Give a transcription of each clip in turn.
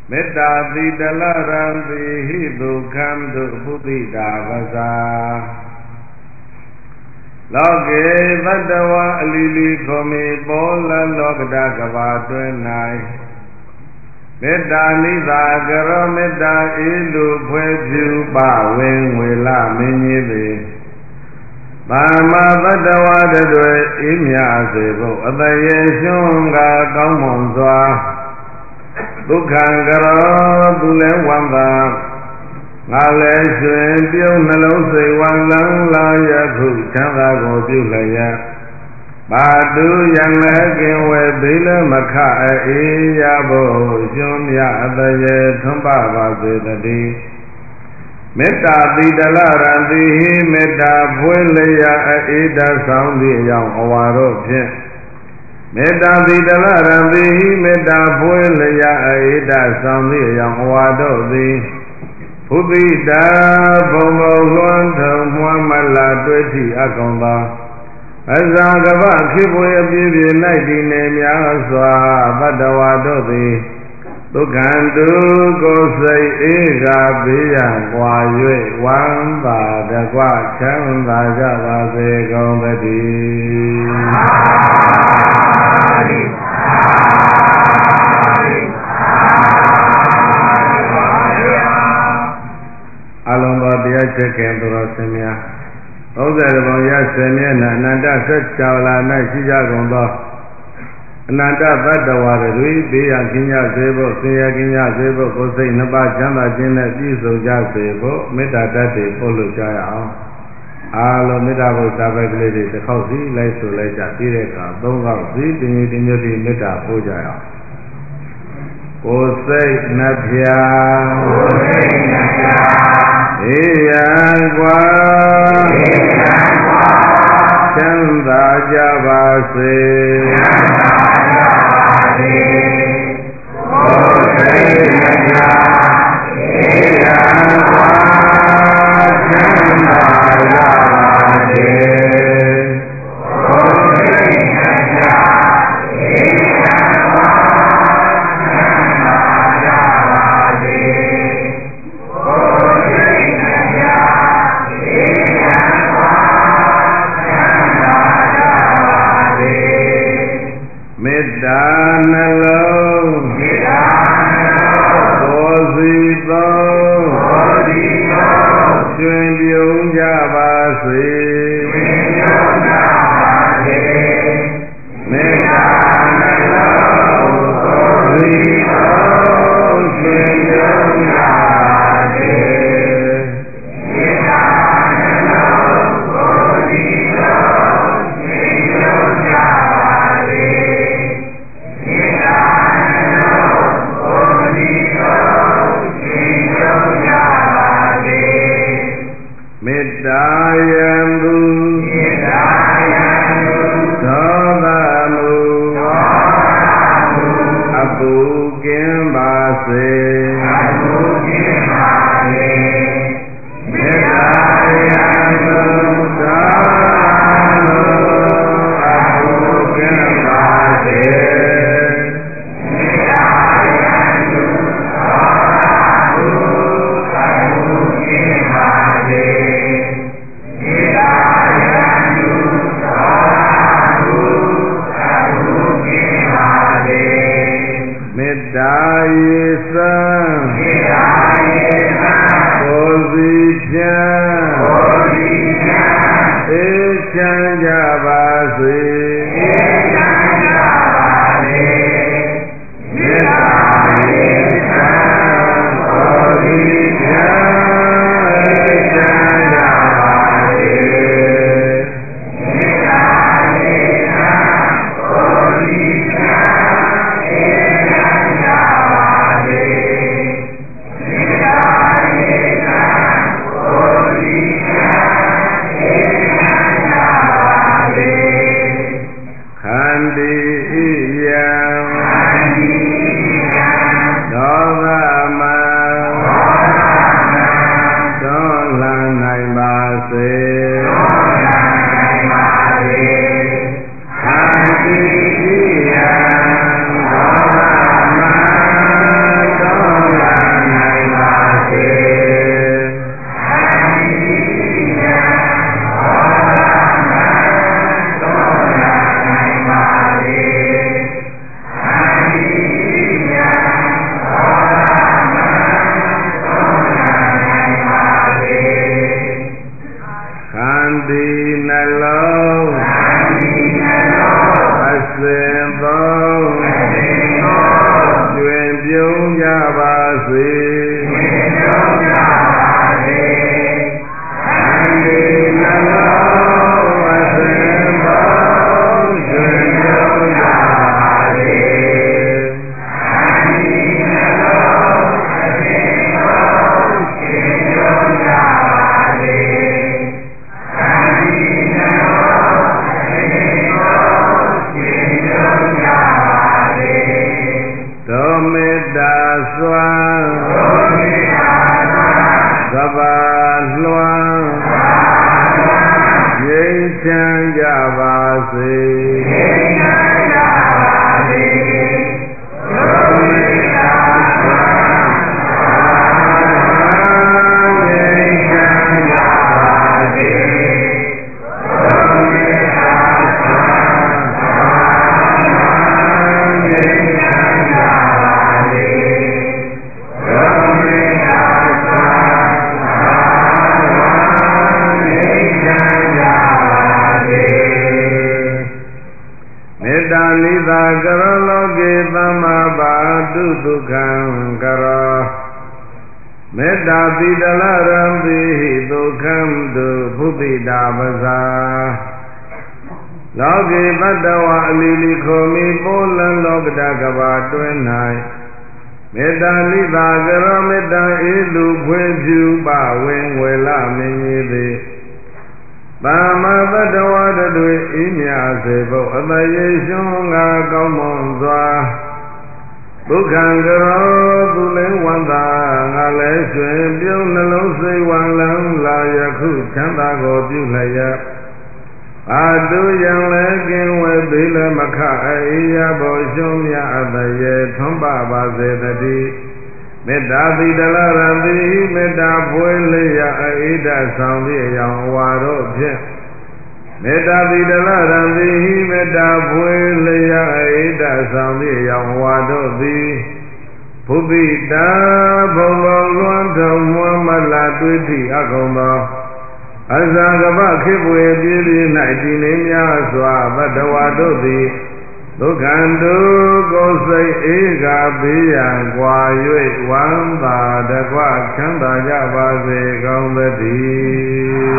မေတ္တာတိတလရံတိဟိတုခံတုပုတိတာပဇာလောကေသတ္တဝါအလီလီခောမီပေါ်လလောကတကဘာတွင်၌မေတ္တာနိသာကရောမေတ္တာဤလူဖွဲ့ဖြူပဝင်းငွေလမင်းကြီးသည်သမ္မာသတ္တဝါတွေဤမြစေဖို့အတရေရှင်ကကောင်းမွန်စွာဒုက္ခံကရောသူလည်းဝမ်းသာငါလည်းရွှင်ပြုံးနှလုံးစိတ်ဝမ်းလန်းလာရခုချမ်းသာကိုပြုလျက်ဘာတုယံလည်းကင်ဝဲဘိလမခအေးရဖို့ရှင်မြအတရေထွန်းပါစေတည်းမေတ္တာတိတလရံတိဟိမေတ္တာဖွင့်လျက်အေးတဆောင်သည့်အကြောင်းအဝါတို့ဖြင့်မေတ္တာတိတလရံတိဟိမေတ္တာဖွင့်လျက်အေးတဆောင်သည့်အကြောင်းအဝါတို့သည်ဘုသိတာဘုံဘုံလွှမ်းထုံမွမ်းမလာတွေ့သည့်အကောင်သာအဇာကဗခေဘွေအပြည့်ပြည့်၌တည်နေများစွာတတ္တဝါတို့သည်ဒုက္ခံတုကိုယ်စိတ်အေးကဘေးရန်ကွာ၍ဝမ်းသာတကွချမ်းသာကြပါစေကုန်သတည်းအလုံးသောတရားချက်ကဲသူတော်စင်များ30ပုံရ10မျက်နှာအနန္တဆက်ချာလာ၌ရှိကြကုန်သောအနန္တသတ္တဝါတွေဘေးရန်ကင်းကြစေဖို့ဆင်းရဲကင်းကြစေဖို့ကိုယ်စိတ်နှစ်ပါးချမ်းသာခြင်းနဲ့ပြည့်စုံကြစေဖို့မေတ္တာတတ်တွေပို့လို့ကြရအောင်အားလုံးမေတ္တာဘုရားပဲကလေးတွေတစ်ခေါက်စီလိုက်ဆိုလိုက်ကြပြီးတဲ့အခါ3ခေါက်စီတင်ရတင်မြတ်ဒီမေတ္တာပို့ကြရအောင်ကိုယ်စိတ်နှပြအေးရန်กว่าချမ်းသာကြပါစေကိုယ်စိတ်နှပြအေးရန်กว่าချမ်းသာကြပါစေမေတ္တာနှလုံးကိုယ်စီသောကျွင်ပြုံးကြပါစေမေတ္တာနှလုံးကိုယ်စီသောကျွင်ပြုံးကြပါစေမေတ္တာနှလုံးကိုယ်စီသောကျွင်ပြုံးကြပါစေမေတ္တာယံသူသောတာမူအပုကင်းပါစေမေတ္တာယံသူသောတာမူအပုကင်းပါစေမေတ္တာယေသံကိုယ်စီဖြင့်အေးချမ်းကြပါစေမေတ္တာယေသံကိုယ်စီဖြင့်အေးချမ်းကြပါစေမေတ္တာယေသံကိုယ်စီဖြင့်ဒေါသမသွန်လန်းနိုင်ပါစေခန္တီယံဒေါသမသွန်စဉ်သုံးကျွင်ပြုံးကြပါစေမေတ္တာတိတလရံပိဒုက္ခံတုဘုပိတာပဇာလောကေပတ္တဝအလီလီခောမိပိုးလံလောကတကဘာတွင်၌မေတ္တာလိတာကရောမေတ္တာဤလူဖွေဖြူပဝင်ဝေလမင်းကြီးသည်သမ္မာပတ္တဝတတွေဤမြာစေဖို့အတယေရှင်ငါကောင်းမွန်စွာဒုက္ခံကရောသူလည်းဝန္တာငါလည်းရွှင်ပြုံးနှလုံးစိတ်ဝမ်းလန်းလာယခုချမ်းသာကိုပြုလျက်အာတုယံလည်းကင်းဝဲသေးလည်းမခအေယဘောရှုံးမြအတရေထွန်းပပါစေတည်းမေတ္တာတိတလရတိမေတ္တာဖွယ်လျက်အေဒဆောင်သည့်အယောင်ဝါတို့ဖြင့်မေတ္တာတိတလရတိမေတ္တာဖွယ်လျက်အေဒဆောင်သည့်အယောင်ဝါတို့သည်ဘုပိတာဘုံဘုံလွန်ထုံမွမ်းမလာတွေ့သည့်အကုန်သောအဇာကပခေပွေပြည့်ပြည့်၌တည်နေများစွာဘဒဝါတို့သည်ဒုက္ခံတုကိုယ်စိတ်အေးကဘေးရန်ကွာ၍ဝမ်းသာတကွချမ်းသာကြပါစေကောင်းသတည်း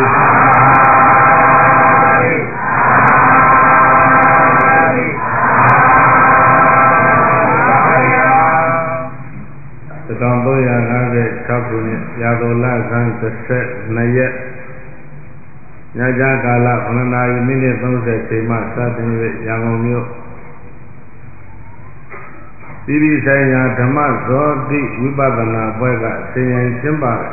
1356ခုနှစ်ရာသလဆန်း12ရက်ညချာကာလ9နာရီမိနစ်30ချိန်မှစတင်၍ရန်ကုန်မြို့ပြည်ပြည်ဆိုင်ရာဓမ္မဇောတိဝိပဿနာပွဲကဆင်ရင်ကျင်းပတယ်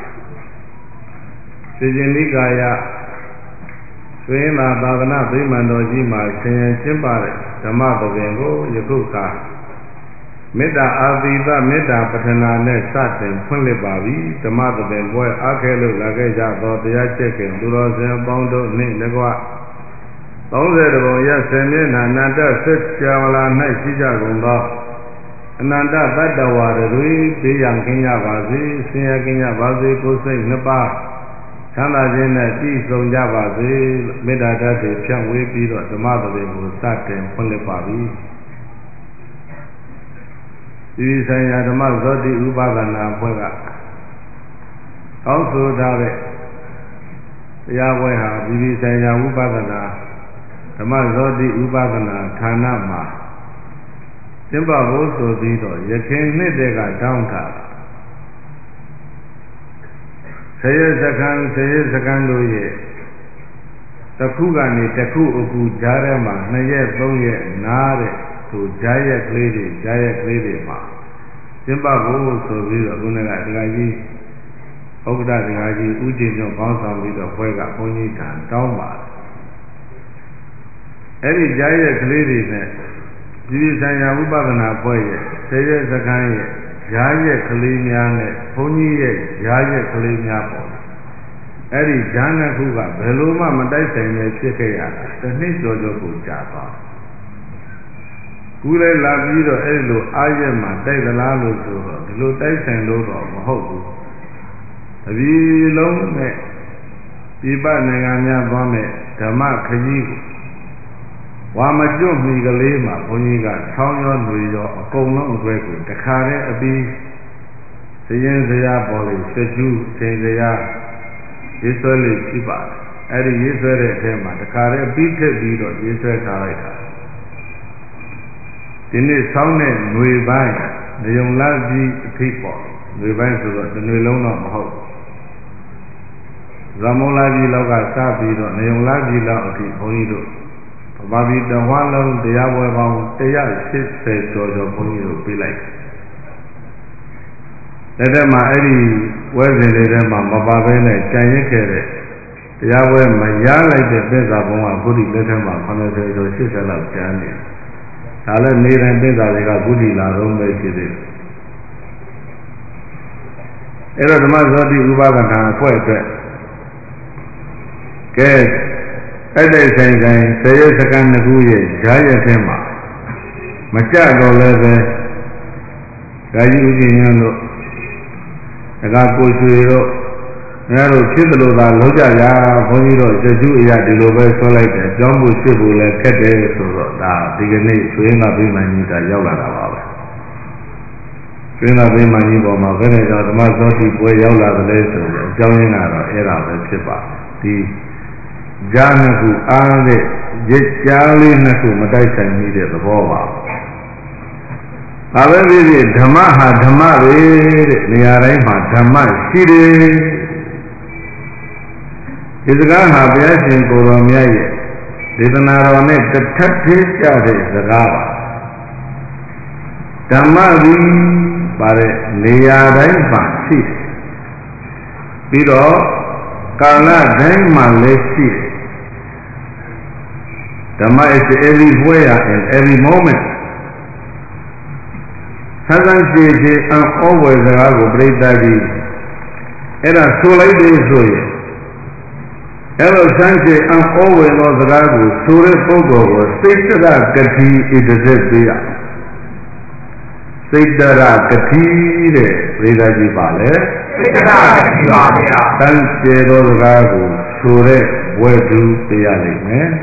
။စေရှင်နိကာယသွင်းသာသာသနာ့ဗိမာန်တော်ကြီးမှာဆင်ရင်ကျင်းပတဲ့ဓမ္မသဘင်ကိုယခုကမေတ္တာအာသီသမေတ္တာပဌနာနဲ့စတင်ဖွင့်လှစ်ပါပြီဓမ္မသဘင်ပွဲအားခဲလို့လာခဲ့ကြသောတရားကျက်ခင်သူတော်စင်ပေါင်းတို့နှင့်တကွ30ပုံရက်10မျက်နှာအနန္တဆက်ကြာဝလာ၌ရှိကြကုန်သောအနန္တတတ္တဝါတွေပေးရန်ကင်းကြပါစေဆင်းရဲကင်းကြပါစေကိုယ်စိတ်နှစ်ပါးချမ်းသာခြင်းနဲ့ပြည့်စုံကြပါစေမေတ္တာဓာတ်တွေဖြန့်ဝေးပြီးတော့ဓမ္မသဘင်ကိုစတင်ဖွင့်လှစ်ပါပြီဒီဆိုင်ရာဓမ္မဇောတိဥပဒနာအဖွဲ့ကတောင်းဆိုထားတဲ့တရားပွဲဟာဒီဆိုင်ရာဥပဒနာဓမ္မဇောတိဥပဒနာဌာနမှာကျင်းပဖို့ဆိုပြီးတော့ယခင်နှစ်တည်းကတောင်းထားဆရေစခန်းတို့ရဲ့တစ်ခုကနေတစ်ခုအခုကြားထဲမှာ2ရက်3ရက်နားတဲ့သူကြားရက်ကလေးတွေမှာကျင်းပဖို့ဆိုပြီးတော့ခုနကဒကာကြီးဥက္ကဋ္ဌဒကာကြီးဦးကျင်တို့ခေါင်းဆောင်ပြီးတော့ပွဲကဘုန်းကြီးထံတောင်းပါတယ်အဲ့ဒီကြားရက်ကလေးတွေနဲ့ဒီဆိုင်ရာဥပဒနာပွဲရဲ့ဆယ်ရက်စခန်းရဲ့ကြားရက်ကလေးများနဲ့ဘုန်းကြီးရဲ့ကြားရက်ကလေးများပေါ့အဲ့ဒီဈာန်နှစ်ခုကဘယ်လိုမှမတိုက်ဆိုင်ပဲဖြစ်ခဲ့ရတာတစ်နှစ်ကျော်ကိုကြာသွားကူလည်းလာပြီးတော့အဲ့လိုအားရမှတိုက်သလားလို့ဆိုတော့ဒီလိုတိုက်ဆိုင်လို့တော့မဟုတ်ဘူးအပြီးလုံးနဲ့ပြပနိုင်ငံများသွားမဲ့ဓမ္မခကြီးကိုဝါမကျွတ်မီကလေးမှာဘုန်းကြီးကဆောင်းရောတွေရောအကုန်လုံးအတွက်ကိုတခါတည်းအပြီးစရင်စရာပေါ်လေစကျူးစင်စရာရေးဆွဲလေးရှိပါတယ်အဲ့ဒီရေးဆွဲတဲ့အထက်မှာတခါတည်းအပြီးထက်ပြီးတော့ရေးဆွဲထားလိုက်တာဒီနေ့ဆောင်းတဲ့ຫນွေပိုင်းနေုံလာကြီးအထိပေါ့ຫນွေပိုင်းဆိုတော့တစ်ຫນွေလုံးတော့မဟုတ်ဇမုံလာကြီးလောက်ကစပြီးတော့နေုံလာကြီးလောက်အထိဘုန်းကြီးတို့ဗမာပြည်တဝန်းလုံးတရားပွဲပေါင်း180ကျော်ဘုန်းကြီးတို့ပြလိုက်တယ်တဲ့မှာအဲ့ဒီဝဲစဉ်လေးထဲမှာမပါဘဲနဲ့ကြံရစ်ခဲ့တဲ့တရားပွဲမရလိုက်တဲ့သစ္စာဘုံကဘုဒ္ဓလက်ထက်မှာ80ကျော်80လောက်ကျန်နေတယ်ဒါလည်းနေတိုင်းသစ္စာတွေကဘုဒ္ဓလာတော့ပဲဖြစ်သေးတယ်အဲ့တော့ဓမ္မဇောတိဥပဒနာအဖွဲ့အတွက်ကဲအဲ့ဒီဆိုင်ဆယ်ရက်စကန်တစ်ခုရဲ့ဈာရက်ထဲမှာမကြတော့လည်းပဲဒါကြီးဥရှင်ရန်တို့ဒါကကိုရွှေတို့ငါတို့ဖြစ်တယ်လို့သာလောက်ကြကြဘုန်းကြီးတို့စကျူးအရာဒီလိုပဲဆွဲလိုက်တယ်ကြောင်းဖို့ဖြစ်ဖို့လည်းခက်တယ်ဆိုတော့ဒါဒီကနေ့ရွှေငါပြိမှန်ကြီးကရောက်လာတာပါပဲရွှေငါပြိမှန်ကြီးပေါ်မှာဘယ်နဲ့ကြောင့်ဓမ္မသောတိပွဲရောက်လာတယ်လဲဆိုတော့အကြောင်းရင်းကတော့အဲ့ဒါပဲဖြစ်ပါဒီဈာနှစ်ခုအားတဲ့ရစ်ကြားလေးနှစ်ခုမတိုက်ဆိုင်မိတဲ့သဘောပါဒါပဲဖြစ်ဖြစ်ဓမ္မဟာဓမ္မပဲတဲ့နေရာတိုင်းမှာဓမ္မရှိတယ်ဒီစကားဟာဘုရားရှင်ကိုယ်တော်မြတ်ရဲ့ဒေသနာတော်နဲ့တထပ်သေးကြတဲ့စကားပါဓမ္မသည်ပါတဲ့နေရာတိုင်းမှာရှိတယ်ပြီးတော့ကာလတိုင်းမှာလည်းရှိတယ်ဓမ္မ is everywhere and every moment သက္ကန့်ရှိအံ့ဩဝယ်စကားကိုပြိတ္တာကြီးအဲ့ဒါဆိုလိုက်တယ်ဆိုရင်အဲ့လိုဆန်းရှိအံ့ဩဝယ်သောစကားကိုဆိုတဲ့ပုဂ္ဂိုလ်ကိုစိတ်တရကတိဣတသက်ပေးရစိတ်တရကတိတဲ့ပြိတ္တာကြီးပါလေစိတ်တရကတိပါဗျာဆန်းရှိသောစကားကိုဆိုတဲ့ဘွယ်သူပေးရလိမ့်မယ်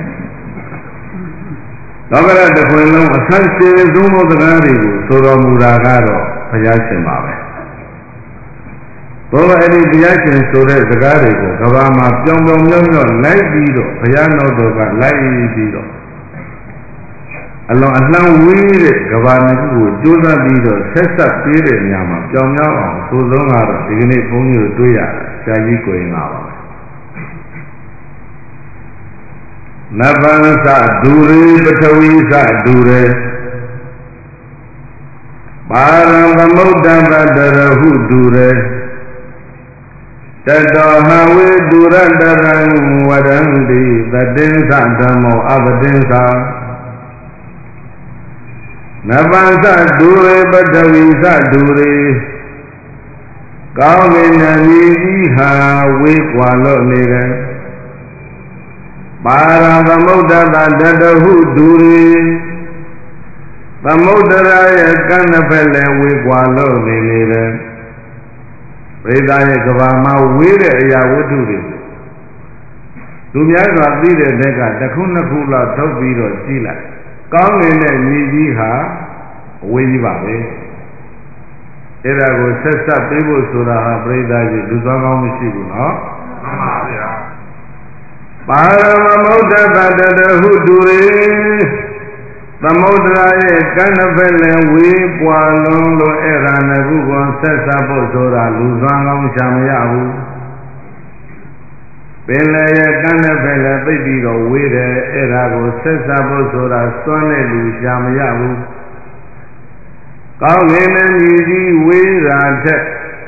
လောကရတစ်ခွင်လုံးအဆန်းရှည်ဆုံးသောစကားတွေကိုဆိုတော်မူတာကတော့ဘုရားရှင်ပါပဲ။သောအဲ့ဒီဘုရားရှင်ဆိုတဲ့စကားတွေကိုကဘာမှာပြောင်းပြောင်းမြောင်းမြောင်းလိုက်ပြီးတော့ဘုရားတော်တော်ကလိုက်ပြီးတော့အလွန်အလှမ်းဝေးတဲ့ကဘာနှစ်ခုကိုကြိုးစားပြီးတော့ဆက်ဆက်ပေးတဲ့နေရာမှာပြောင်းမြောင်းအောင်ဆိုဆုံးကတော့ဒီကနေ့ဘုန်းကြီးတို့တွေ့ရတယ်ဆရာကြီးကိုရင်ပါပါနဗ္ဗံသဒူရေပထဝီသဒူရေပါရံသမုဒ္ဒဗတရဟုဒူရေတတောဟဝေဒူရတရံဝရံတိသတိ္သဓမ္မောအပတိ္သနဗ္ဗံသဒူရေပထဝီသဒူရေကောင်းကင်နမီကြီးဟာဝေးကွာလို့နေတယ်ပါရံသမုဒ္ဒတတတဟုဒူရေသမုဒ္ဒရာရဲ့ကမ်းတစ်ဖက်လည်းဝေးကွာလို့နေတယ်ပရိသတ်ရဲ့ကဘာမှာဝေးတဲ့အရာဝတ္ထုတွေသူများစွာသိတဲ့ဘက်ကတစ်ခုနှစ်ခုလောက်ထုတ်ပြီးတော့ကြည့်လိုက်ကောင်းငင်တဲ့ညီကြီးဟာအဝေးကြီးပါပဲအဲ့ဒါကိုဆက်ဆက်ပေးဖို့ဆိုတာဟာပရိသတ်ကြီးလူသွားကောင်းမရှိဘူးနော်မှန်ပါဗျာပါရမမုဒ္ဒတတတဟုဒူရေသမုဒ္ဒရာရဲ့ကမ်းတစ်ဖက်လည်းဝေးပွာလုံးလို့အဲ့ဒါနှစ်ခုကိုဆက်ဆက်ဖို့ဆိုတာလူသွားကောင်းရှာမရဘူးပင်လည်းရဲ့ကမ်းတစ်ဖက်လည်းသိပြီးတော့ဝေးတယ်အဲ့ဒါကိုဆက်ဆက်ဖို့ဆိုတာစွန့်တဲ့လူရှာမရဘူးကောင်းငင်တဲ့မြည်ကြီးဝေးတာထက်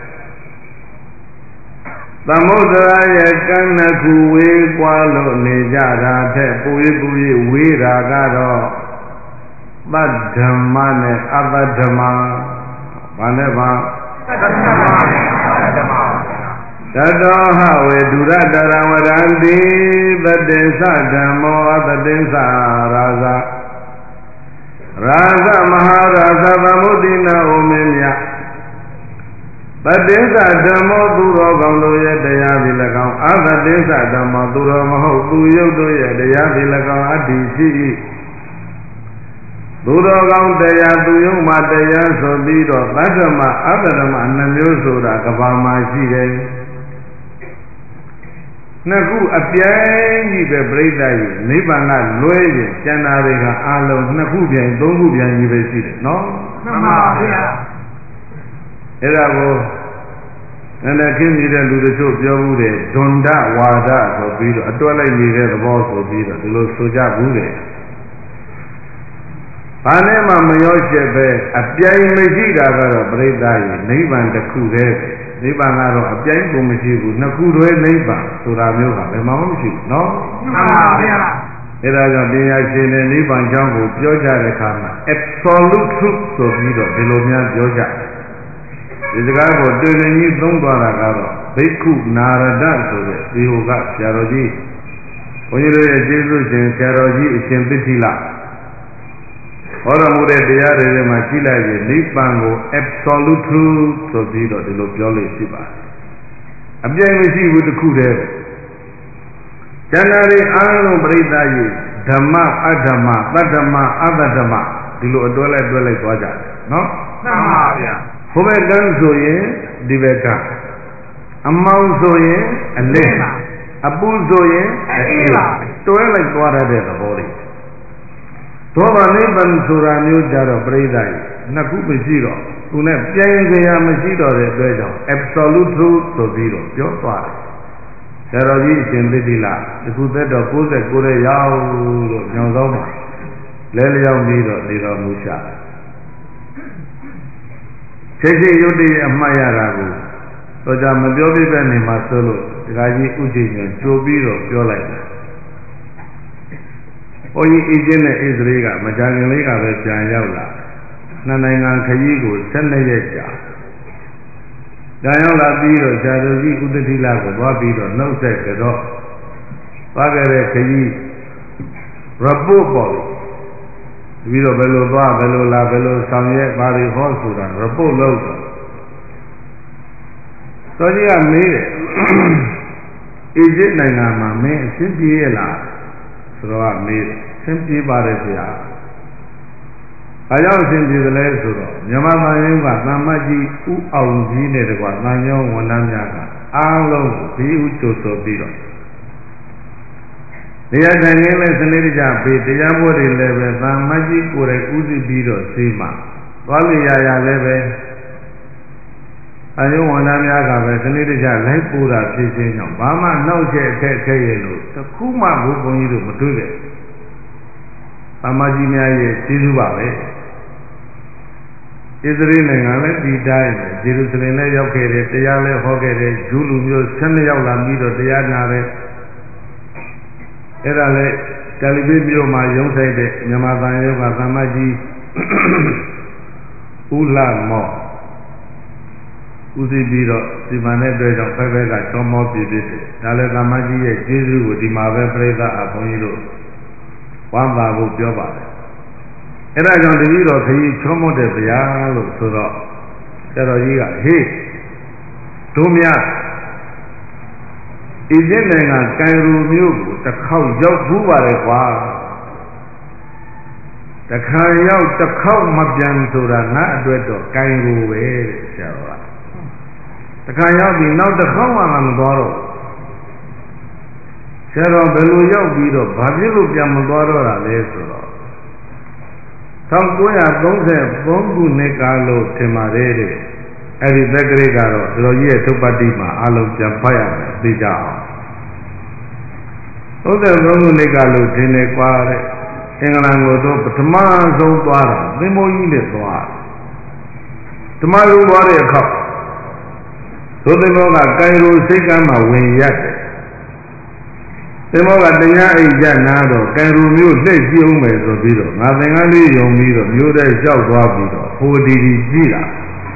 သမုဒ္ဒရာရဲ့ကမ်းနှစ်ခုဝေးကွာလို့နေကြတာထက်ပူရဝေးတာကတော့သတ္ဓမ္မနဲ့အပတ္ဓမ္မဘာနဲ့ပါသတ္ဓမ္မနဲ့အပတ္ဓမ္မတတောဟဝေဒုရတရဝရံတိသတေသဓမ္မောသတေသရာဇမဟာရာဇသမုဒ္ဒိနာဩမေမြပတိစ္ဆဓမ္မောသူတော်ကောင်းတို့ရဲ့တရားသည်၎င်းအပတိစ္ဆဓမ္မောသူတော်မဟုတ်သူယုတ်တို့ရဲ့တရားသည်၎င်းအတ္တိရှိ၏သူတော်ကောင်းတရားသူယုံမှတရားဆိုပြီးတော့သတ္တမအတ္တမနှမျိုးဆိုတာကဘာမှရှိတယ်နှစ်ခုအပြိုင်ကြီးပဲပြိဿကြီးနိဗ္ဗာန်ကလွဲရင်ကျန်တာတွေကအာလုံးနှစ်ခုပြိုင်သုံးခုပြိုင်ကြီးပဲရှိတယ်နော်မှန်ပါဗျာအဲ့ဒါကိုလည်းခင်းနေတဲ့လူတို့ပြောဘူးတယ်ဒွန္ဒဝါဒဆိုပြီးတော့အတွဲလိုက်နေတဲ့သဘောဆိုပြီးတော့ဒီလိုဆိုကြဘူးတယ်ဘာနဲ့မှမရောရှက်ပဲအပြိုင်မရှိတာကတော့ပြိဿကြီးနိဗ္ဗာန်တစ်ခုတည်းနိဗ္ဗာန်ကတော့အပြိုင်ကိုမရှိဘူးနှစ်ခုတည်းနိဗ္ဗာန်ဆိုတာမျိုးဟာဘယ်မှမရှိဘူးနော်မှန်ပါဗျာအဲ့ဒါကြောင့်တရားရှင်တဲ့နိဗ္ဗာန်ကြောင့်ကိုပြောကြတဲ့အခါမှာ absolute truth ဆိုပြီးတော့ဒီလိုများပြောကြဒီစကားကိုတွေ့နေကြီးသုံးသွားတာကတော့ဘိက္ခုနာရဒဆိုတဲ့ဒီဟိုကဆရာတော်ကြီးဘုန်းကြီးတို့ရဲ့ကျေးဇူးရှင်ဆရာတော်ကြီးအရှင်သစ္တိလဟောတော်မူတဲ့တရားတွေထဲမှာကြည့်လိုက်ရင်နိဗ္ဗာန်ကို absolute truth ဆိုပြီးတော့ဒီလိုပြောလို့ရှိပါတယ်အပြည့်မရှိဘူးတစ်ခုတည်းကျန်တာတွေအားလုံးပြိဿကြီးဓမ္မအဓမ္မသတ္တမအတ္တမဒီလိုအတွဲလိုက်တွဲလိုက်သွားကြတယ်နော်မှန်ပါဗျာဘုဘကံဆိုရင်ဒီဘကအမောင်ဆိုရင်အလင်းအပူဆိုရင်အေးပါတွဲလိုက်သွားတဲ့သဘောတွေသောဗနိဗ္ဗာန်ဆိုတာမျိုးကြတော့ပြိဿကြီးနှစ်ခုမရှိတော့သူနဲ့ပြိုင်ကြရမရှိတော့တဲ့အတွက်ကြောင့် absolute truth ဆိုပြီးတော့ပြောသွားတယ်ဆရာတော်ကြီးအရှင်သစ္တိလဒီခုသက်တော်69ရဲ့ရောက်လို့ညောင်သောမှာလဲလျောင်းပြီးတော့နေတော်မူရှာချိန်ချိန်ရုပ်တည်းအမှတ်ရတာကိုတော့ကြမပြောပြပဲနေမှာဆိုလို့ဒကာကြီးဥဒိညကြိုပြီးတော့ပြောလိုက်တယ်ဘုန်းကြီးအင်းချင်းနဲ့ဣသရေကမကြာခင်လေးကပဲပြန်ရောက်လာနှစ်နိုင်ငံခရီးကို12ရက်ကြာပြန်ရောက်လာပြီးတော့ဇာတုကြီးဥဒတိလကိုသွားပြီးတော့နှုတ်ဆက်ကြတော့သွားခဲ့တဲ့ခရီး report ပေါ့ပြီးတော့ဘယ်လိုသွားဘယ်လိုလာဘယ်လိုဆောင်ရွက်ဘာတွေဟောဆိုတာ report လုပ်တော့တော်ကြီးကမေးတယ်အီဂျစ်နိုင်ငံမှာမင်းအဆင်ပြေရလားဆိုတော့မေးတယ်အဆင်ပြေပါတယ်ဆရာဘာကြောင့်အဆင်ပြေသလဲဆိုတော့မြန်မာနိုင်ငံကသမ္မတ်ကြီးဦးအောင်ကြီးနဲ့တကွာသံယောဝန်ထမ်းများကအားလုံးဒီဥကြိုဆိုပြီးတော့တရားထိုင်နေလဲစနစ်တကျပေးတရားပွဲတွေလည်းပဲသမ္မတ်ကြီးကိုယ်တိုင်ဥသိပြီးတော့စေးမှာသွားလို့ရလည်းပဲအယုံဝန်ထမ်းများကပဲစနစ်တကျလိုက်ပို့တာဖြစ်ခြင်းကြောင့်ဘာမှနောက်ချက်အခက်ခဲရလို့တခုမှဘုန်းကြီးတို့မတွေ့ခဲ့သမ္မာကြီးများရဲ့ကျေးဇူးပါပဲဣသရေလနိုင်ငံလည်းဒီတိုင်းပဲဂျေရုဆလင်လည်းရောက်ခဲ့တယ်တရားလည်းဟောခဲ့တယ်ဂျူးလူမျိုး12ယောက်လာပြီးတော့တရားနာတယ်အဲ့ဒါလည်းတယ်လီဗီမြို့မှာရုံးဆိုင်တဲ့မြန်မာသံရုံးကသမ္မာကြီးဦးလှမော့ဦးစီးပြီးတော့ဒီမှာနဲ့တွေ့တော့ဖက်ဖက်ကချောမောပြည့်ပြည့်တယ်ဒါလည်းသမ္မာကြီးရဲ့ကျေးဇူးကိုဒီမှာပဲပြိဿအဘုန်းကြီးတို့ဝမ်းသာဖို့ပြောပါတယ်အဲ့ဒါကြောင့်တပည့်တော်ခကြီးချောမောတဲ့ဗျာလို့ဆိုတော့ဆရာတော်ကြီးကဟေးတို့များအီဂျစ်နိုင်ငံကိုင်ရိုမြို့ကိုတစ်ခေါက်ရောက်ဘူးပါလေကွာတစ်ခါရောက်တစ်ခေါက်မပြန်ဆိုတာငါအတွက်တော့ကိုင်ရိုပဲတဲ့ဆရာတော်ကတစ်ခါရောက်ပြီးနောက်တစ်ခေါက်မှမသွားတော့ဆရာတော်ဘယ်လိုရောက်ပြီးတော့ဘာဖြစ်လို့ပြန်မသွားတော့တာလဲဆိုတော့1933ခုနှစ်ကာလလို့ထင်ပါတယ်တဲ့အဲ့ဒီသက်ကလေးကတော့တော်ကြီးရဲ့သုပ္ပတ္တိမှာအလုံးပြန်ဖတ်ရမယ်သိကြအောင်33ခုနှစ်ကာလလို့ထင်နေကွာတဲ့အင်္ဂလန်ကိုတော့ပထမဆုံးသွားတာသင်္ဘောကြီးနဲ့သွားဓမ္မလူသွားတဲ့အခါသို့သင်္ဘောကကိုင်ရိုစိတ်ကမ်းမှာဝင်ရက်တယ်သင်္ဘောကတရားအိတ်ကြနာတော့ကံရူမျိုးလှည့်ကြည့်အောင်မယ်ဆိုပြီးတော့ငါသင်္ကန်းလေးယုံပြီးတော့မျိုးတဲ့လျှောက်သွားပြီးတော့ဟိုဒီဒီကြည့်တာ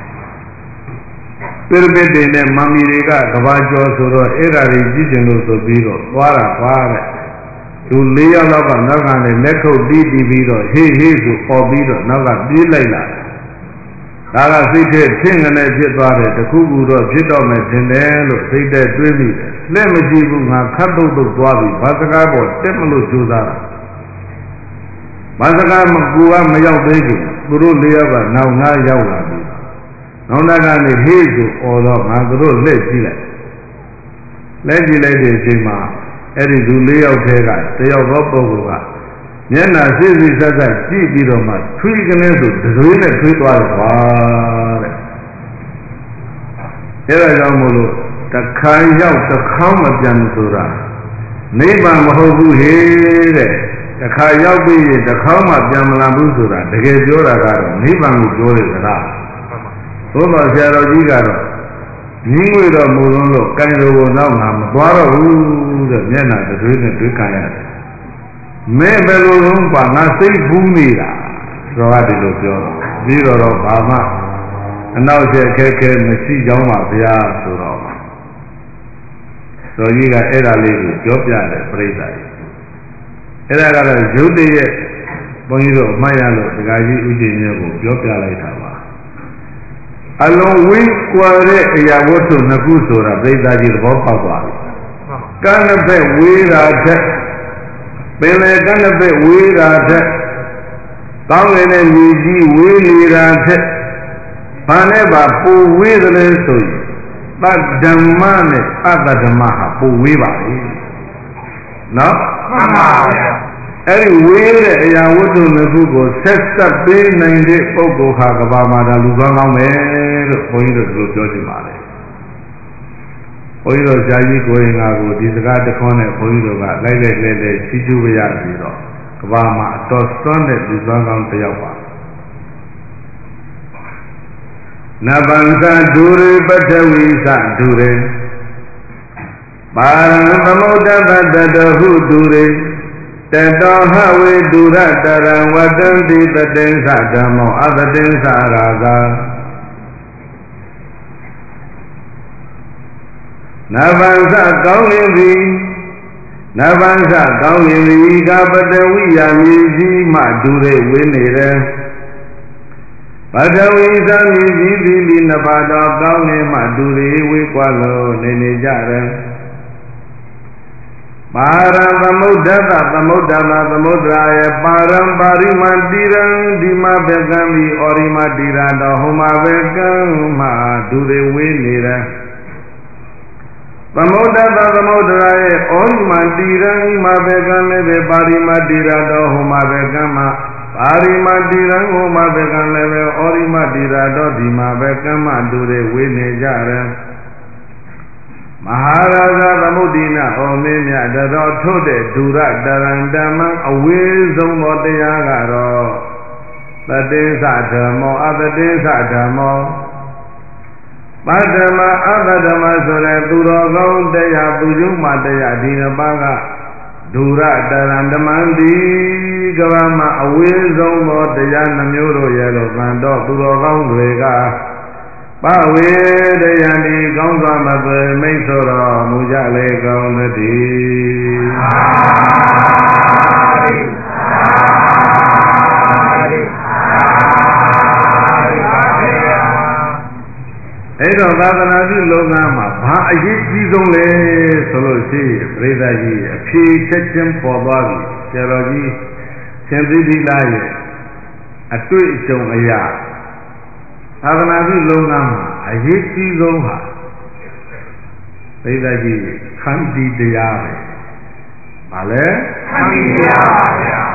ပိရမစ်တွေနဲ့မမီတွေကကဘာကျော်ဆိုတော့အဲ့ဓာတွေကြည့်ကျင်လို့ဆိုပြီးတော့သွားတာပါတဲ့သူ၄ယောက်လောက်ကနောက်ကနေလက်ခုပ်တီးပြီးတော့ဟေးဟေးဆိုပေါ်ပြီးတော့နောက်ကပြေးလိုက်လာဒါကစိတ်ထဲထင်ကနေဖြစ်သွားတယ်တခုခုတော့ဖြစ်တော့မယ်ထင်တယ်လို့စိတ်ထဲတွေးမိတယ်လက်မရှိဘူးငါခတ်တုတ်သွားပြီဘာစကားပေါ်တက်မလို့ကြိုးစားတာဘာစကားမကူကမရောက်သေးဘူးသူတို့၄ယောက်ကနောက်ငါရောက်လာပြီနောက်နာကနေဟေးဆိုအော်တော့ငါတို့လက်ကြည့်လိုက်လက်ကြည့်လိုက်တဲ့အချိန်မှာအဲ့ဒီသူ၄ယောက်ထဲကတယောက်သောပုဂ္ဂိုလ်ကမျက်နှာစိစိဆက်ဆက်ကြည့်ပြီးတော့မှထွေးကနေဆိုဒရွေးနဲ့ထွေးသွားတယ်ကွာတဲ့အဲ့ဒါကြောင့်မို့လို့တခါရောက်တစ်ခေါက်မပြန်ဆိုတာနိဗ္ဗာန်မဟုတ်ဘူးဟေ့တဲ့တခါရောက်ပြီးရင်တစ်ခေါက်မှပြန်မလာဘူးဆိုတာတကယ်ပြောတာကတော့နိဗ္ဗာန်ကိုပြောတဲ့စကားသို့တော်ဆရာတော်ကြီးကတော့ညီငွေတော်မူလုံးလို့ကံတော်ကိုနောက်မှာမသွားတော့ဘူးတဲ့မျက်နှာတွေးနဲ့တွေးခံရတယ်မဲဘယ်လိုလုံးပါငါစိတ်ဘူးနေတာတော်ကဒီလိုပြောတော့ပြီးတော့ဘာမှအနောက်ကျခဲခဲမရှိကြောင်းပါဗျာဆိုတော့တော်ကြီးကအဲ့ဒါလေးကိုပြောပြတယ်ပြိဿာကြီးအဲ့ဒါကတော့ရုပ်တရက်ဘုန်းကြီးတို့အမှတ်ရလို့ဒကာကြီးဥကျင်မျိုးကိုပြောပြလိုက်တာပါအလုံးဝေးကွာတဲ့အရာဝတ္ထုနှစ်ခုဆိုတာပြိဿာကြီးသဘောပေါက်သွားပြီကံတစ်ဖက်ဝေးတာထက်ပင်လေကံတစ်ဖက်ဝေးတာထက်ကောင်းတဲ့မြေကြီးဝေးနေတာထက်ဘာနဲ့ပါပူဝေးတယ်လဲဆိုရင်သတ္တဓမ္မနဲ့အတ္တဓမ္မဟာပူဝေးပါလေနော်မှန်ပါဗျာအဲ့ဒီဝေးတဲ့အရာဝတ္ထုနှစ်ခုကိုဆက်ဆက်ပေးနိုင်တဲ့ပုဂ္ဂိုလ်ဟာကဘာမှာဒါလူကောင်းကောင်းပဲလို့ဘုန်းကြီးတို့ဒီလိုပြောချင်ပါတယ်ဘုန်းကြီးတို့ဇာကြီးကိုရင်ငါကိုဒီစကားတခွန်းနဲ့ဘုန်းကြီးတို့ကလိုက်လိုက်လဲလဲချီးကျူးရပြီးတော့ကဘာမှာအတော်စွမ်းတဲ့လူကောင်းကောင်းတစ်ယောက်ပါနဗံသဒုရေပထဝီသဒုရေပါရံသမုဒ္ဒတတဟုဒုရေတတောဟဝေဒုရတရံဝတ္တံတိတတေသဓမ္မောအတတေသရာဂာနဗံသကောင်းလင်သည်နဗံသကောင်းလင်သည်ကပတဝိယမြေကြီးမှဒုရေဝင်းနေတယ်ပထဝီသမြေကြီးသည်နဘာတော်ကောင်းလင်မှဒုရေဝေကွာလို့နေကြတယ်ပါရံသမုဒ္ဒတသမုဒ္ဒနာသမုဒ္ဒရာယပါရံပါရိမတိရံဒီမဘကံဒီဩရိမတိရတော်ဟောမဘကံမှဒုရေဝေနေတယ်သမုဒ္ဒတသမုဒ္ဒရာယဩရိမတိရံဒီမဘကံလည်းပဲပါရိမတိရတော်ဟောမဘကံမှပါရိမတိရံဟောမဘကံလည်းပဲဩရိမတိရတော်ဒီမဘကံမှဒုရေဝေနေကြတယ်မဟာရာဇသမုဒ္ဒိနာဟောမင်းမြတ်တော်ထုတ်တဲ့ဒုရတရံဓမ္မအဝေးဆုံးသောတရားကတော့တတေသဓမ္မောအတတေသဓမ္မောပတ္တမအတ္တဓမ္မဆိုတဲ့သူတော်ကောင်းတရားသူကျုံမှတရားဒီနှစ်ပါးကဒုရတရံဓမ္မတိကဘာမှာအဝေးဆုံးသောတရားနှမျိုးတို့ရဲ့လို့ဗန်တော့သူတော်ကောင်းတွေကပဝေတယံဒီကောင်းစွာမသွေမိတ်ဆိုတော်မူကြလေကောင်းသတည်းအဲ့တော့သာသနာ့ပြုလုပ်ငန်းမှာဘာအရေးကြီးဆုံးလဲဆိုလို့ရှိရင်ပြိဿကြီးအဖြေချက်ချင်းပေါ်သွားပြီဆရာတော်ကြီးရှင်သီတိလာရဲ့အတွေ့အကြုံအရာသာသနာ့ပြုလုပ်ငန်းမှာအရေးကြီးဆုံးဟာပြိဿကြီးခန္တီတရားပဲ။ဘာလဲခန္တီတရားပါဗျာ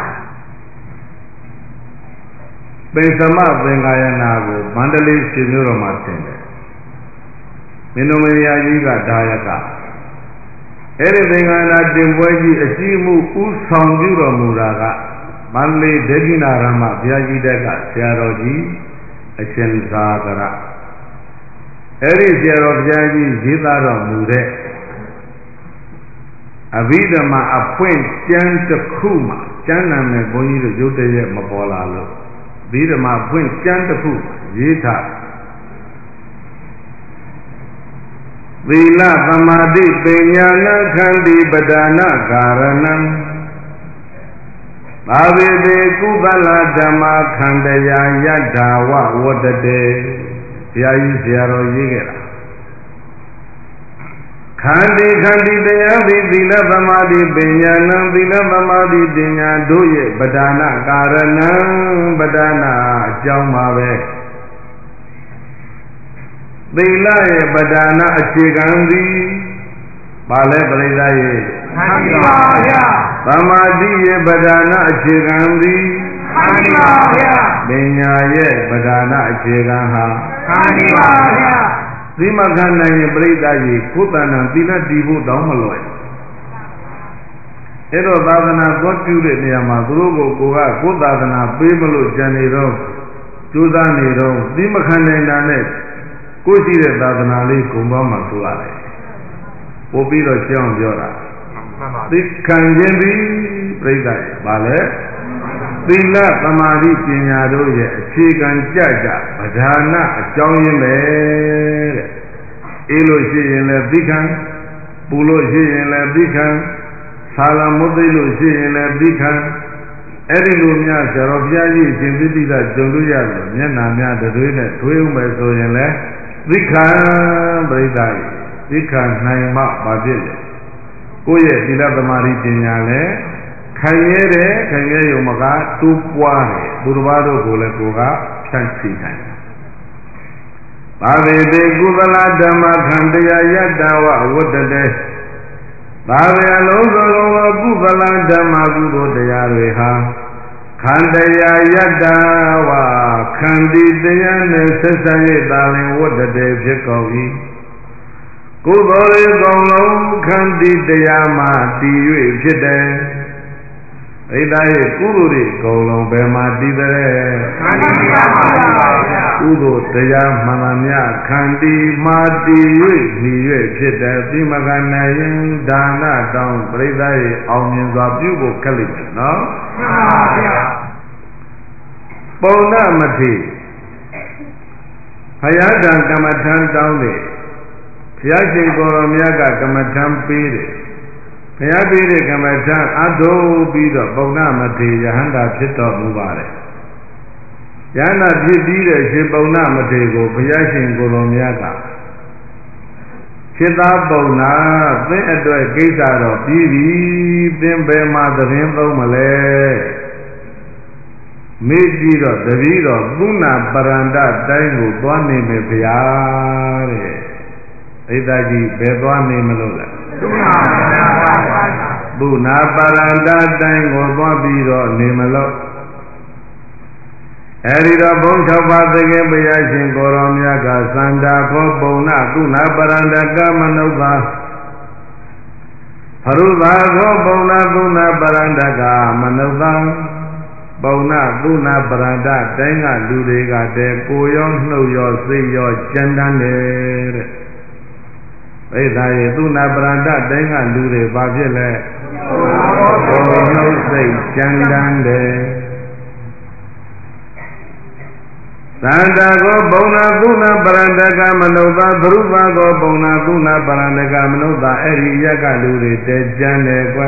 ။ပိသမသင်္ကာယနာကိုမန္တလေးရှင်မြို့တော်မှာတင်တယ်။မင်းတို့မယားကြီးကဒါယကအဲ့ဒီသင်္ကာယနာတင်ပွဲကြီးအကြီးမှုဥဆောင်ပြုတော်မူတာကမန္တလေးဒေဂိနာရမဘုရားကြီးတက်ကဆရာတော်ကြီးအရှင်သာကရအဲ့ဒီဆရာတော်ဘုရားကြီးရေးသားတော်မူတဲ့အဘိဓမ္မာအဖွင့်ကျမ်းတစ်ခုမှာကျမ်းနာမယ်ဘုန်းကြီးတို့ရုပ်တရက်မပေါ်လာလို့အဘိဓမ္မာအဖွင့်ကျမ်းတစ်ခုရေးထားသီလသမာဓိပညာနာခန္တီပဒါနကာရဏံသာဝေတေကုသလဓမ္မခန္တယာယတ္ထာဝဝတ္တတေဘုရားကြီးဆရာတော်ရေးခဲ့တာခန္တီတရားသည်သီလသမာဓိပညာနံသီလသမာဓိပညာတို့ရဲ့ပဒါနကာရဏံပဒါနအကြောင်းပါပဲသီလရဲ့ပဒါနအခြေခံသည်ဘာလဲပရိသတ်ရဲ့မှန်ပါဗျာသမာဓိရဲ့ပဒါနအခြေခံသည်မှန်ပါဗျာပညာရဲ့ပဒါနအခြေခံဟာမှန်ပါဗျာသီမခန္ဓာရဲ့ပြိတ္တရေကိုယ်တဏ္ဍသီလတည်ဖို့တောင်းမလွယ်အဲ့တော့သာသနာသွားပြုတဲ့နေရာမှာသူတို့ကိုကိုယ်သာသနာပေးမလို့ကြံနေတော့ကြိုးစားနေတော့သီမခန္ဓာနဲ့ကိုယ်ရှိတဲ့သာသနာလေးဂုံပေါင်းမှဆိုရတယ်ပို့ပြီးတော့ရှင်းအောင်ပြောတာသိခံခြင်းသည်ပြိတ္တရေဘာလဲသီလသမာဓိပညာတို့ရဲ့အခြေခံကြကြပဓာနအကြောင်းရင်းပဲတဲ့အေးလို့ရှိရင်လည်းသိခံပူလို့ရှိရင်လည်းသိခံဆာလမုသိလို့ရှိရင်လည်းသိခံအဲ့ဒီလိုများဆရာတော်ဘုရားကြီးရှင်သတိကကြုံလို့ရတယ်မျက်နာများတွေနဲ့ထွေးဦးမယ်ဆိုရင်လည်းသိခံပရိသတ်သိခံနိုင်မှဘာဖြစ်လဲကိုယ့်ရဲ့သီလသမာဓိပညာလည်းခံရတဲ့ခံရရုံမကတူးပွားတယ်သူတစ်ပါးတို့ကိုလည်းကိုကဖြန့်ချိနိုင်တယ်။ဘာဝေတေကုသလဓမ္မခံတရားယတ္တဝဝတ္တတေဘာဝေအလုံးစုံသောကုသလဓမ္မကုသိုလ်တရားတွေဟာခန္တရားယတ္တဝခန္တီတရားနဲ့ဆက်ဆံ၍သာလင်ဝတ္တတေဖြစ်ကုန်၏။ကုသိုလ်တွေအကုန်လုံးခန္တီတရားမှတည်၍ဖြစ်တယ်။ဣဒ္ဓရဲ့ကုသိုလ်တွေအကုန်လုံးဘယ်မှာတည်တဲ့ခန္တီတရားမှာပါဗျာကုသိုလ်တရားမှန်မှန်များခန္တီမှာတည်၍နေ၍ဖြစ်တယ်သီမကနိုင်ရင်ဒါနတောင်းပရိသတ်ရဲ့အောင်မြင်စွာပြုဖို့ခက်လိမ့်မယ်နော်မှန်ပါဗျာပုံနာမထေဘုရားတန်ကမ္မထံတောင်းတယ်ဘုရားရှင်ကိုယ်တော်မြတ်ကကမ္မထံပေးတယ်ဘုရားပေးတဲ့ကမ္မထံအထုပြီးတော့ပုံနာမထေယဟန္တာဖြစ်တော်မူပါတယ်ယဟန္တာဖြစ်ပြီးတဲ့ရှင်ပုံနာမထေကိုဘုရားရှင်ကိုယ်တော်မြတ်ကဖြစ်သားပုံနာသင်အတွက်ကိစ္စတော့ပြီးပြီသင်ဘယ်မှာသတင်းသုံးမလဲမေ့ပြီးတော့တပည့်တော်သုဏပရန္တတိုင်းကိုသွားနေမယ်ဗျာတဲ့ဣဒ္ဓကြီးဘယ်သွားနေမလို့လဲသုဏပရန္တတိုင်းကိုသွားပြီးတော့နေမလို့အဲဒီတော့ဘုံ၆ပါးသခင်ဘုရားရှင်ကိုယ်တော်မြတ်ကသန္တာခောပုံနာသုဏပရန္တကမနုဿာဖရုသာခောပုံနာသုဏပရန္တကမနုဿာပုံနာသုဏပရန္တတိုင်းကလူတွေကတည်းကိုရောနှုတ်ရောစိတ်ရောကြမ်းတမ်းတယ်တဲ့ဘိဓါယေသုဏပရန္တတိုင်းကလူတွေဘာဖြစ်လဲကိုနှုတ်စိတ်ကြမ်းတမ်းတယ်သန္တာကောပုံနာသုဏပရန္တကမနုဿာသရုပကောပုံနာသုဏပရန္တကမနုဿာအဲ့ဒီရက်ကလူတွေတဲကြမ်းတယ်ကွ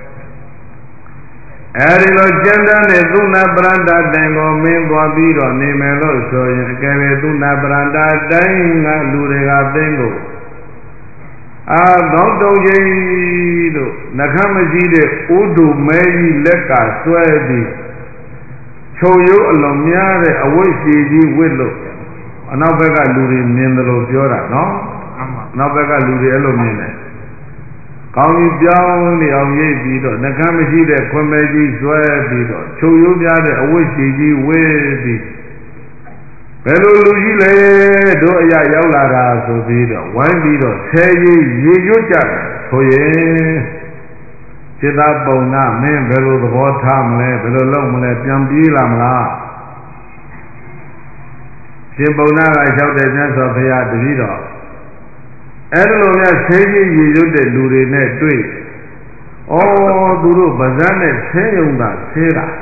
အဲဒီလိုကျန်တဲ့သုဏပရန္တတိုင်းကိုမင်းသွားပြီးတော့နေမယ်လို့ဆိုရင်အကယ်၍သုဏပရန္တတိုင်းကလူတွေကသိန်းကိုသောက်တုံကြီးတို့နှခမ်းမရှိတဲ့ဥဒုမဲကြီးလက်ကဆွဲပြီးချုပ်ရိုးအလွန်များတဲ့အဝိရှည်ကြီးဝစ်လို့အနောက်ဘက်ကလူတွေမြင်တယ်လို့ပြောတာနော်အနောက်ဘက်ကလူတွေအဲ့လိုမြင်တယ်ကောင်းကြီးပြောင်းနေအောင်ရိပ်ပြီးတော့နှကမ်းမရှိတဲ့ခွန်မဲကြီးဆွဲပြီးတော့ချုပ်ရိုးပြတဲ့အဝိရှိကြီးဝေးပြီးဘယ်လိုလူကြီးလဲတို့အရာရောက်လာတာဆိုပြီးတော့ဝိုင်းပြီးတော့ဆဲကြီးရေရွတ်ကြတယ်ဆိုရင်စိတ္တပုံနာမင်းဘယ်လိုသဘောထားမလဲဘယ်လိုလုပ်မလဲပြန်ပြေးလာမလားရှင်ပုံနာကလျှောက်တဲ့မြတ်စွာဘုရားတပည့်တော်အဲ့လိုများဆဲကြီးရည်ရွတ်တဲ့လူတွေနဲ့တွေ့ဩသူတို့ဗဇန်းနဲ့ဆဲယုံတာဆဲတာ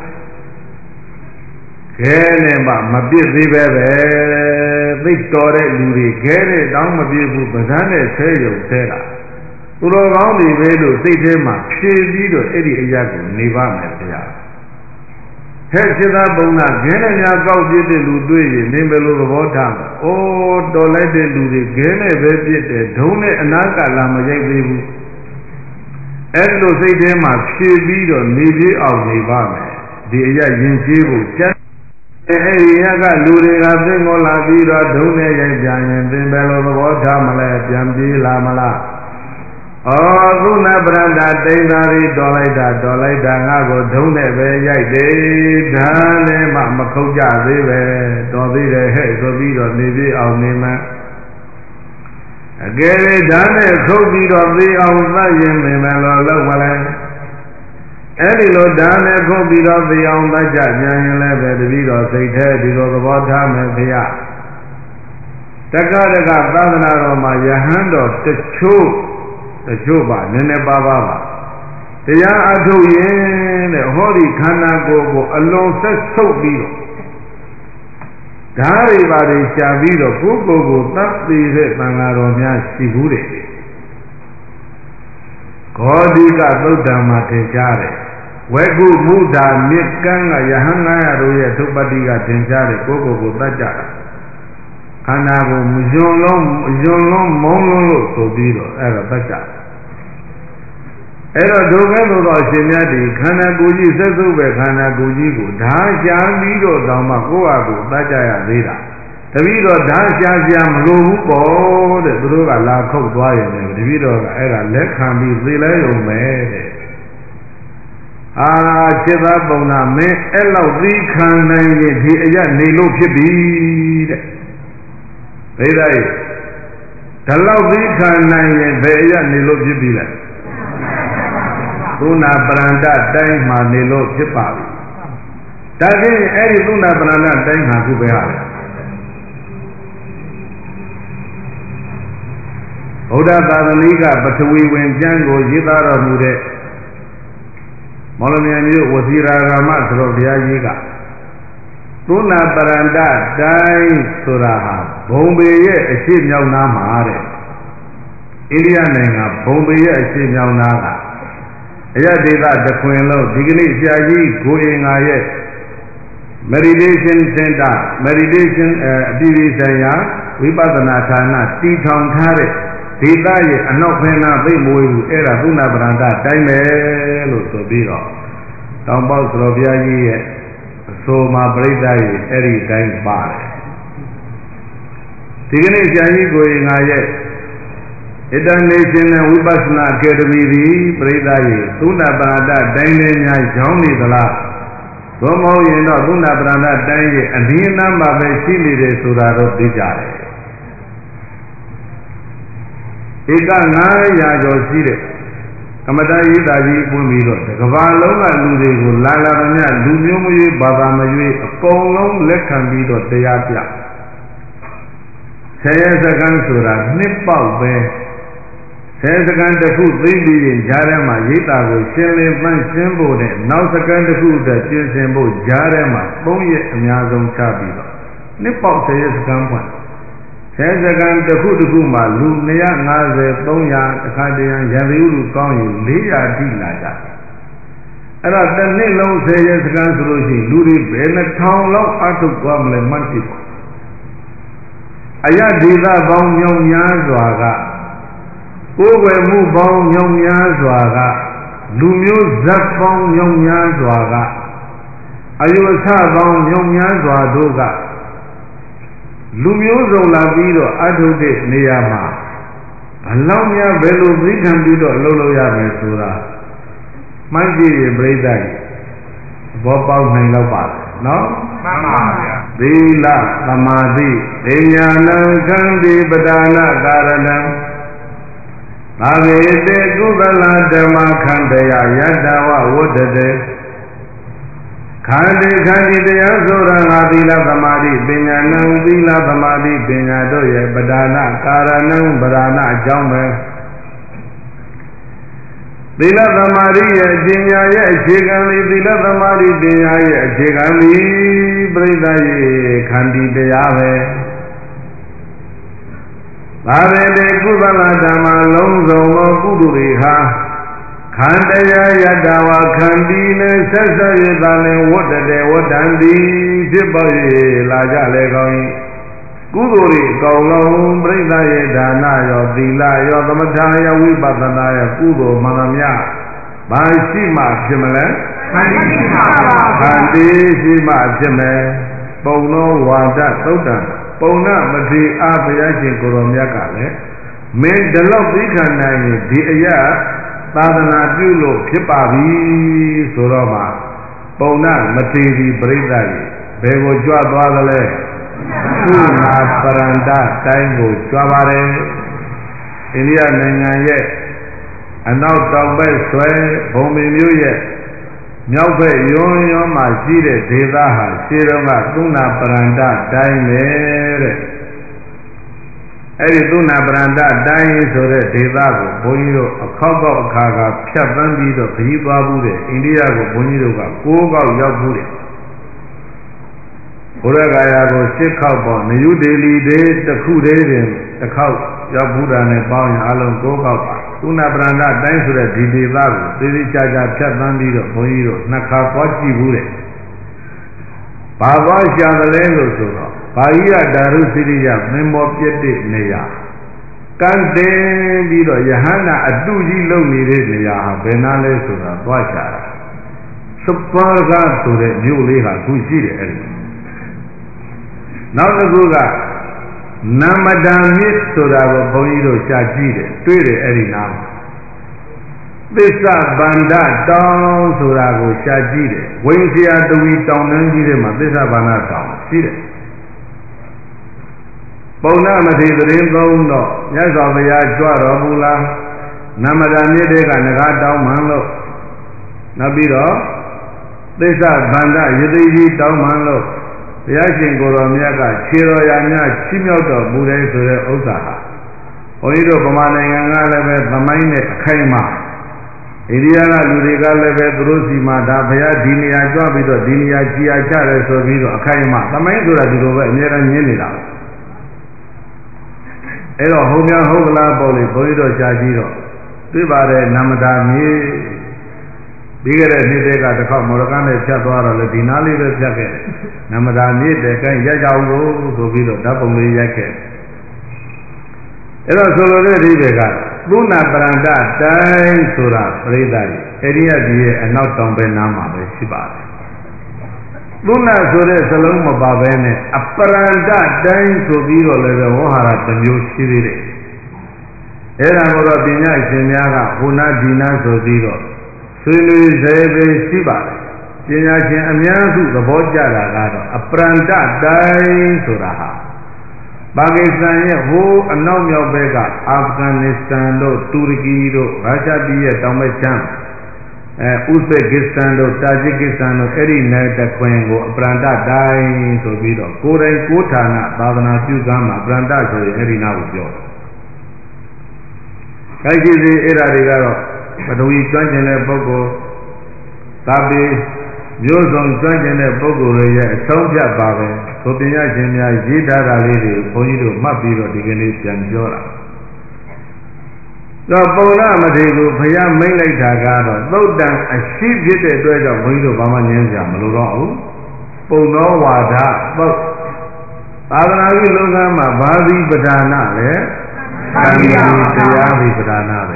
ခဲနဲ့မှမပြစ်သေးပဲသိတော်တဲ့လူတွေခဲနဲ့တောင်းမပြစ်ဘူးဗဇန်းနဲ့ဆဲယုံဆဲတာသူတော်ကောင်းတွေပဲလို့စိတ်ထဲမှာဖြည့်ပြီးတော့အဲ့ဒီအရာကိုနေပါမယ်ဗျာ Hechida Bona, Gene Gaudy de Ludwig, Nimbelo Rotam, oh, Dole de Ludi, Gene Vedi, Done and Naka Lama Yabu. Elo say them as she beat on Navy of the Bame, the Yajibu. Yaga Ludi, Azingola Vida, Done Yajan, Nimbelo Rotam, Jambi Lamala. Oh, Runa Branda, Dainari, Dolaida, Nago, Done, Yay, Dane, Makoja, Rive, Dovida, Hezovido, Nivi, Alnima. Again, Dane, Covid of the Alvayan, Mimelo, Elilo, Dane, Covid of the Alvajan, the Vido, say, Teddy, the Watam, and Pia. Takadaga, Bavana, Yahando, the Chu. The Juba, Nene Baba. The young Adoyen, the Holy Kanago, alone says so beetle. Dari Badi Shavido, Kugo, that's the Mangaronia Shibure. Godiga Buddha Matejare. Wegu Muda, Mikanga, Yahanga, Roya, Tupadiga, Tenjare, Gogo, Tajara. Kanago, Mujon, Mono, so beetle, ever better. Era Dogano Shimadi, Kanaguji Sesuve, Kanagujigo, Dasha Vido, Damagoago, Tajaya Vida. The Vido Dasha Jam Lupo, the Druga La Coquaya, the Vido era Lekan be Zilayo Mede. Ah, Cheva Bona me, Ella Vikan, Nilo Kibi. Vedai. The love Vikan, Veya Nilo Kibila. Luna Branda, Dang Manilo, Chipavi. Dagi, Eddie Luna Branda, Dang Hakubehari. Oda Badaniga, but we went Jango, Yidara Mude. Molonian Wazira Ramat of Yajiga. Luna Branda, Dang Suraha, Bombay, a ship Yaunamare. India Nanga, Bombay, a ship Yaunaga. Ayadeva, the Queen Low, Digni Shaji, going aye. Meditation Center, Meditation Divisaya, Vipadanatana, T-Town Kare, Tidaye, and no Pena, Bimu, Era Buna Branda, Time, Sobiro. Town Boss Robiayi, Soma Bredai, Eri Time Bar. Digni Shaji going aye. Idan Nation and Vipassana Academy, Predaye, Tuna Branda, Dainania, Johnny the last. Romo, you know, Tuna Branda, Daye, and the number of Chili Suraro Dijare. Ika Naya Josire, Kamadai Daji Pumiro, the Kavalonga Lude, Lala, Lumio, Badamayu, a Kolong, Lekambido, Teapia. Says a Gansura, Nipal Bay. Says the kind of food they be in Jarema, Yita, Shelley, Van Simbo, now the kind of food that is Simbo, Jarema, Boye, and Yazon Chabido. Nippo says the company. Says the kind of food Guma, Lumia, Naze, Boya, the Kandian, Yaviru, Kong, Lea Dinaja. And at the Nilo says the Gansuroshi, Luri, and a town long out of Gomle Mantipo. Ayadida, Bong Yong Yazwaga. Over move on young Yazwaga, Lumio Zapon young Yazwaga, Ayuasabon young Yazwadoga, Lumio Lavido, Adode Neyama, Alomia Velo Vigambido, Loloya Mesura, Mangi Bredai, Bob out Nangapa, no? Vila, Samadi, Enyana, Gandhi, Badana, Garanam. Avete Gugala Dama Kandaya Yadawa Wodade Kandi Kandi Yazura Vila Samadi Binyanam Vila Samadi Binyadoya Badana Karanam Badana Jaume Vila Samadi Jinyaya Chigami Vila Samadi Jinyaya Chigami Bridaye Kandi Deyave Ave de Gubala Dama Lonzo Guduriha န္တယယတဝခန္တီနဲ့ဆက်ဆက်ရတာနဲ့ဝတ္တတေဝတ္တံတိဖြစ်ပေါ်၍လာကြလေကောင်း၏ကုသိုလ်တွေအကောင်လုံးပြိဿရဲ့ဒါနရောသီလရောသမထရောဝိပဿနာရောကုသိုလ်မှန်သမျှဘာရှိမှဖြစ်မလဲခန္တီရှိမှပါခန္တီရှိမှဖြစ်မယ်ပုံသောဝါဒသုတ်တံပုံနာမထေအားဘုရားရှင်ကိုယ်တော်မြတ်ကလည်းမင်းဒီလောက်သိခံနိုင်ရင်ဒီအရာသာသနာပြုလို့ဖြစ်ပါပြီဆိုတော့မှပုံနာမထေဒီပြိဿရဲ့ဘယ်ကိုကြွသွားသလဲသုနာပရန္တတိုင်းကိုကြွပါတယ်အိန္ဒိယနိုင်ငံရဲ့အနောက်တောင်ဘက်ဆွဲဘုံမင်းမျိုးရဲ့မြောက်ဘက်ယွန်းယွန်းမှာရှိတဲ့ဒေသဟာရှေးတုန်းကသုနာပရန္တတိုင်းပဲတဲ့အဲ့ဒီသုနာပရန္တတိုင်းဆိုတဲ့ဒေသကိုဘုန်းကြီးတို့အခောက်ကောက်အခါကဖြတ်သန်းပြီးတော့ခရီးသွားဘူးတဲ့အိန္ဒိယကိုဘုန်းကြီးတို့က6ခေါက်ရောက်ဘူးတဲ့ဘုရားကာယကို7ခေါက်ပေါ့နယူဒေလီဒေတစ်ခုတည်းတင်တစ်ခေါက်ရောက်ဘူးတာနဲ့ပေါင်းရင်အလုံး9ခေါက်ပါသုနာပရန္တတိုင်းဆိုတဲ့ဒီဒေသကိုသေသေးချာချာဖြတ်သန်းပြီးတော့ဘုန်းကြီးတို့2ခါသွားကြည့်ဘူးတဲ့ဘာသွားရှာတယ်လဲလို့ဆိုတော့ဘာကြီးရဓာရုစိရိယမင်းမောပြည့်တဲ့နေရာကန်းတင်ပြီးတော့ယဟန္တာအတုကြီးလုံနေတဲ့နေရာဟာဘယ်နာလဲဆိုတာသွားရှာတာစပါးကဆိုတဲ့မြို့လေးဟာခုရှိတယ်အဲ့ဒီနောက်တစ်ခုကနမဒံမြစ်ဆိုတာကိုဘုန်းကြီးတို့ရှာကြည့်တယ်တွေ့တယ်အဲ့ဒီနားမှာသစ္စာဗန္ဒတောင်ဆိုတာကိုရှာကြည့်တယ်ဝိဉ္စရာတဝီတောင်တန်းကြီးထဲမှာသစ္စာဗန္ဒတောင်ရှိတယ်ပုံနာမထေသတင်းသုံးတော့မြတ်စွာဘုရားကြွတော်မူလားနမဒံမြစ်တွေကငကားတောင်းမှန်လို့နောက်ပြီးတော့သစ္စာဗန္ဒယသိကြီးတောင်းမှန်လို့ဘုရားရှင်ကိုယ်တော်မြတ်ကခြေတော်ရာများချီးမြှောက်တော်မူတယ်ဆိုတဲ့ဥစ္စာဟာဘုန်းကြီးတို့ဗမာနိုင်ငံကလည်းပဲသမိုင်းနဲ့အခိုင်အမာအိန္ဒိယကလူတွေကလည်းပဲသူတို့စီမှာဒါဘုရားဒီနေရာကြွပြီးတော့ဒီနေရာကြည်အားချတယ်ဆိုပြီးတော့အခိုင်အမာသမိုင်းဆိုတာဒီလိုပဲအများအားမြင်နေတာအဲ့တော့ဟုတ်များဟုတ်ကလားပေါ့လေဘုန်းကြီးတို့ရှားကြည့်တော့တွေ့ပါတယ်နမတာမြေပြီးခဲ့တဲ့နှစ်တည်းကတစ်ခေါက်မော်ရကန်နဲ့ဖြတ်သွားတော့လေဒီနားလေးပဲဖြတ်ခဲ့တယ်နမတာမြေတဲ့ကဲရက်ကြအောင်လို့ဆိုပြီးတော့ဓာတ်ပုံလေးရိုက်ခဲ့အဲ့တော့ဆိုလိုတဲ့ဒီတွေကသုနာပရန္တတိုင်းဆိုတာပြိဿကြီးအဲ့ဒီကဒီရဲ့အနောက်တောင်ဘက်နားမှာပဲရှိပါတယ်သုနာဆိုတဲ့စလုံးမပါဘဲနဲ့အပရန္တတိုင်းဆိုပြီးတော့လည်းဝဟဟာရတစ်မျိုးရှိသေးတယ်အဲ့ဒါကိုတော့ပညာရှင်များကဟိုနာဒီနာဆိုပြီးတော့ဆွေးနွေးစေပဲရှိပါတယ်ပညာရှင်အများစုသဘောကျတာကတော့အပရန္တတိုင်းဆိုတာဟာပါကစ္စတန်ရဲ့ဟိုအနောက်မြောက်ဘက်ကအာဖဂန်နစ္စတန်တို့တူရကီတို့ရုရှားပြည်ရဲ့တောင်ဘက်ခြမ်းဥဇဘက်ကစ္စတန်တို့တာဂျစ်ကစ္စတန်တို့အဲ့ဒီနယ်တခွင်ကိုအပရန္တတိုင်းဆိုပြီးတော့ကိုယ်တိုင်ကိုဌာနသာသနာပြုကမ်းမှာအပရန္တဆိုရင်အဲ့ဒီနာကိုပြောခိုက်ကြည့်စေအဲ့ဒါတွေကတော့ပထဝီကျွမ်းကျင်တဲ့ပုဂ္ဂိုလ်သဗ္ဗေမျိုးစုံကျွမ်းကျင်တဲ့ပုဂ္ဂိုလ်တွေရဲ့အဆုံးဖြတ်ပါပဲသို့ပညာရှင်များရေးထားတာလေးတွေဘုန်းကြီးတို့မှတ်ပြီးတော့ဒီကနေ့ပြန်ပြောတာတော့ပုံနာမထေကိုဘုရားမိန့်လိုက်တာကတော့သုတ်တံအရှိဖြစ်တဲ့အတွက်ကြောင့်ဘုန်းကြီးတို့ဘာမှငြင်းကြမလို့တော့ဘူးပုံသောဝါဒပုတ်သာသနာ့လူကမ်းမှာဘာသီပဒါနလဲသံဃာတရားသီပဒါနပဲ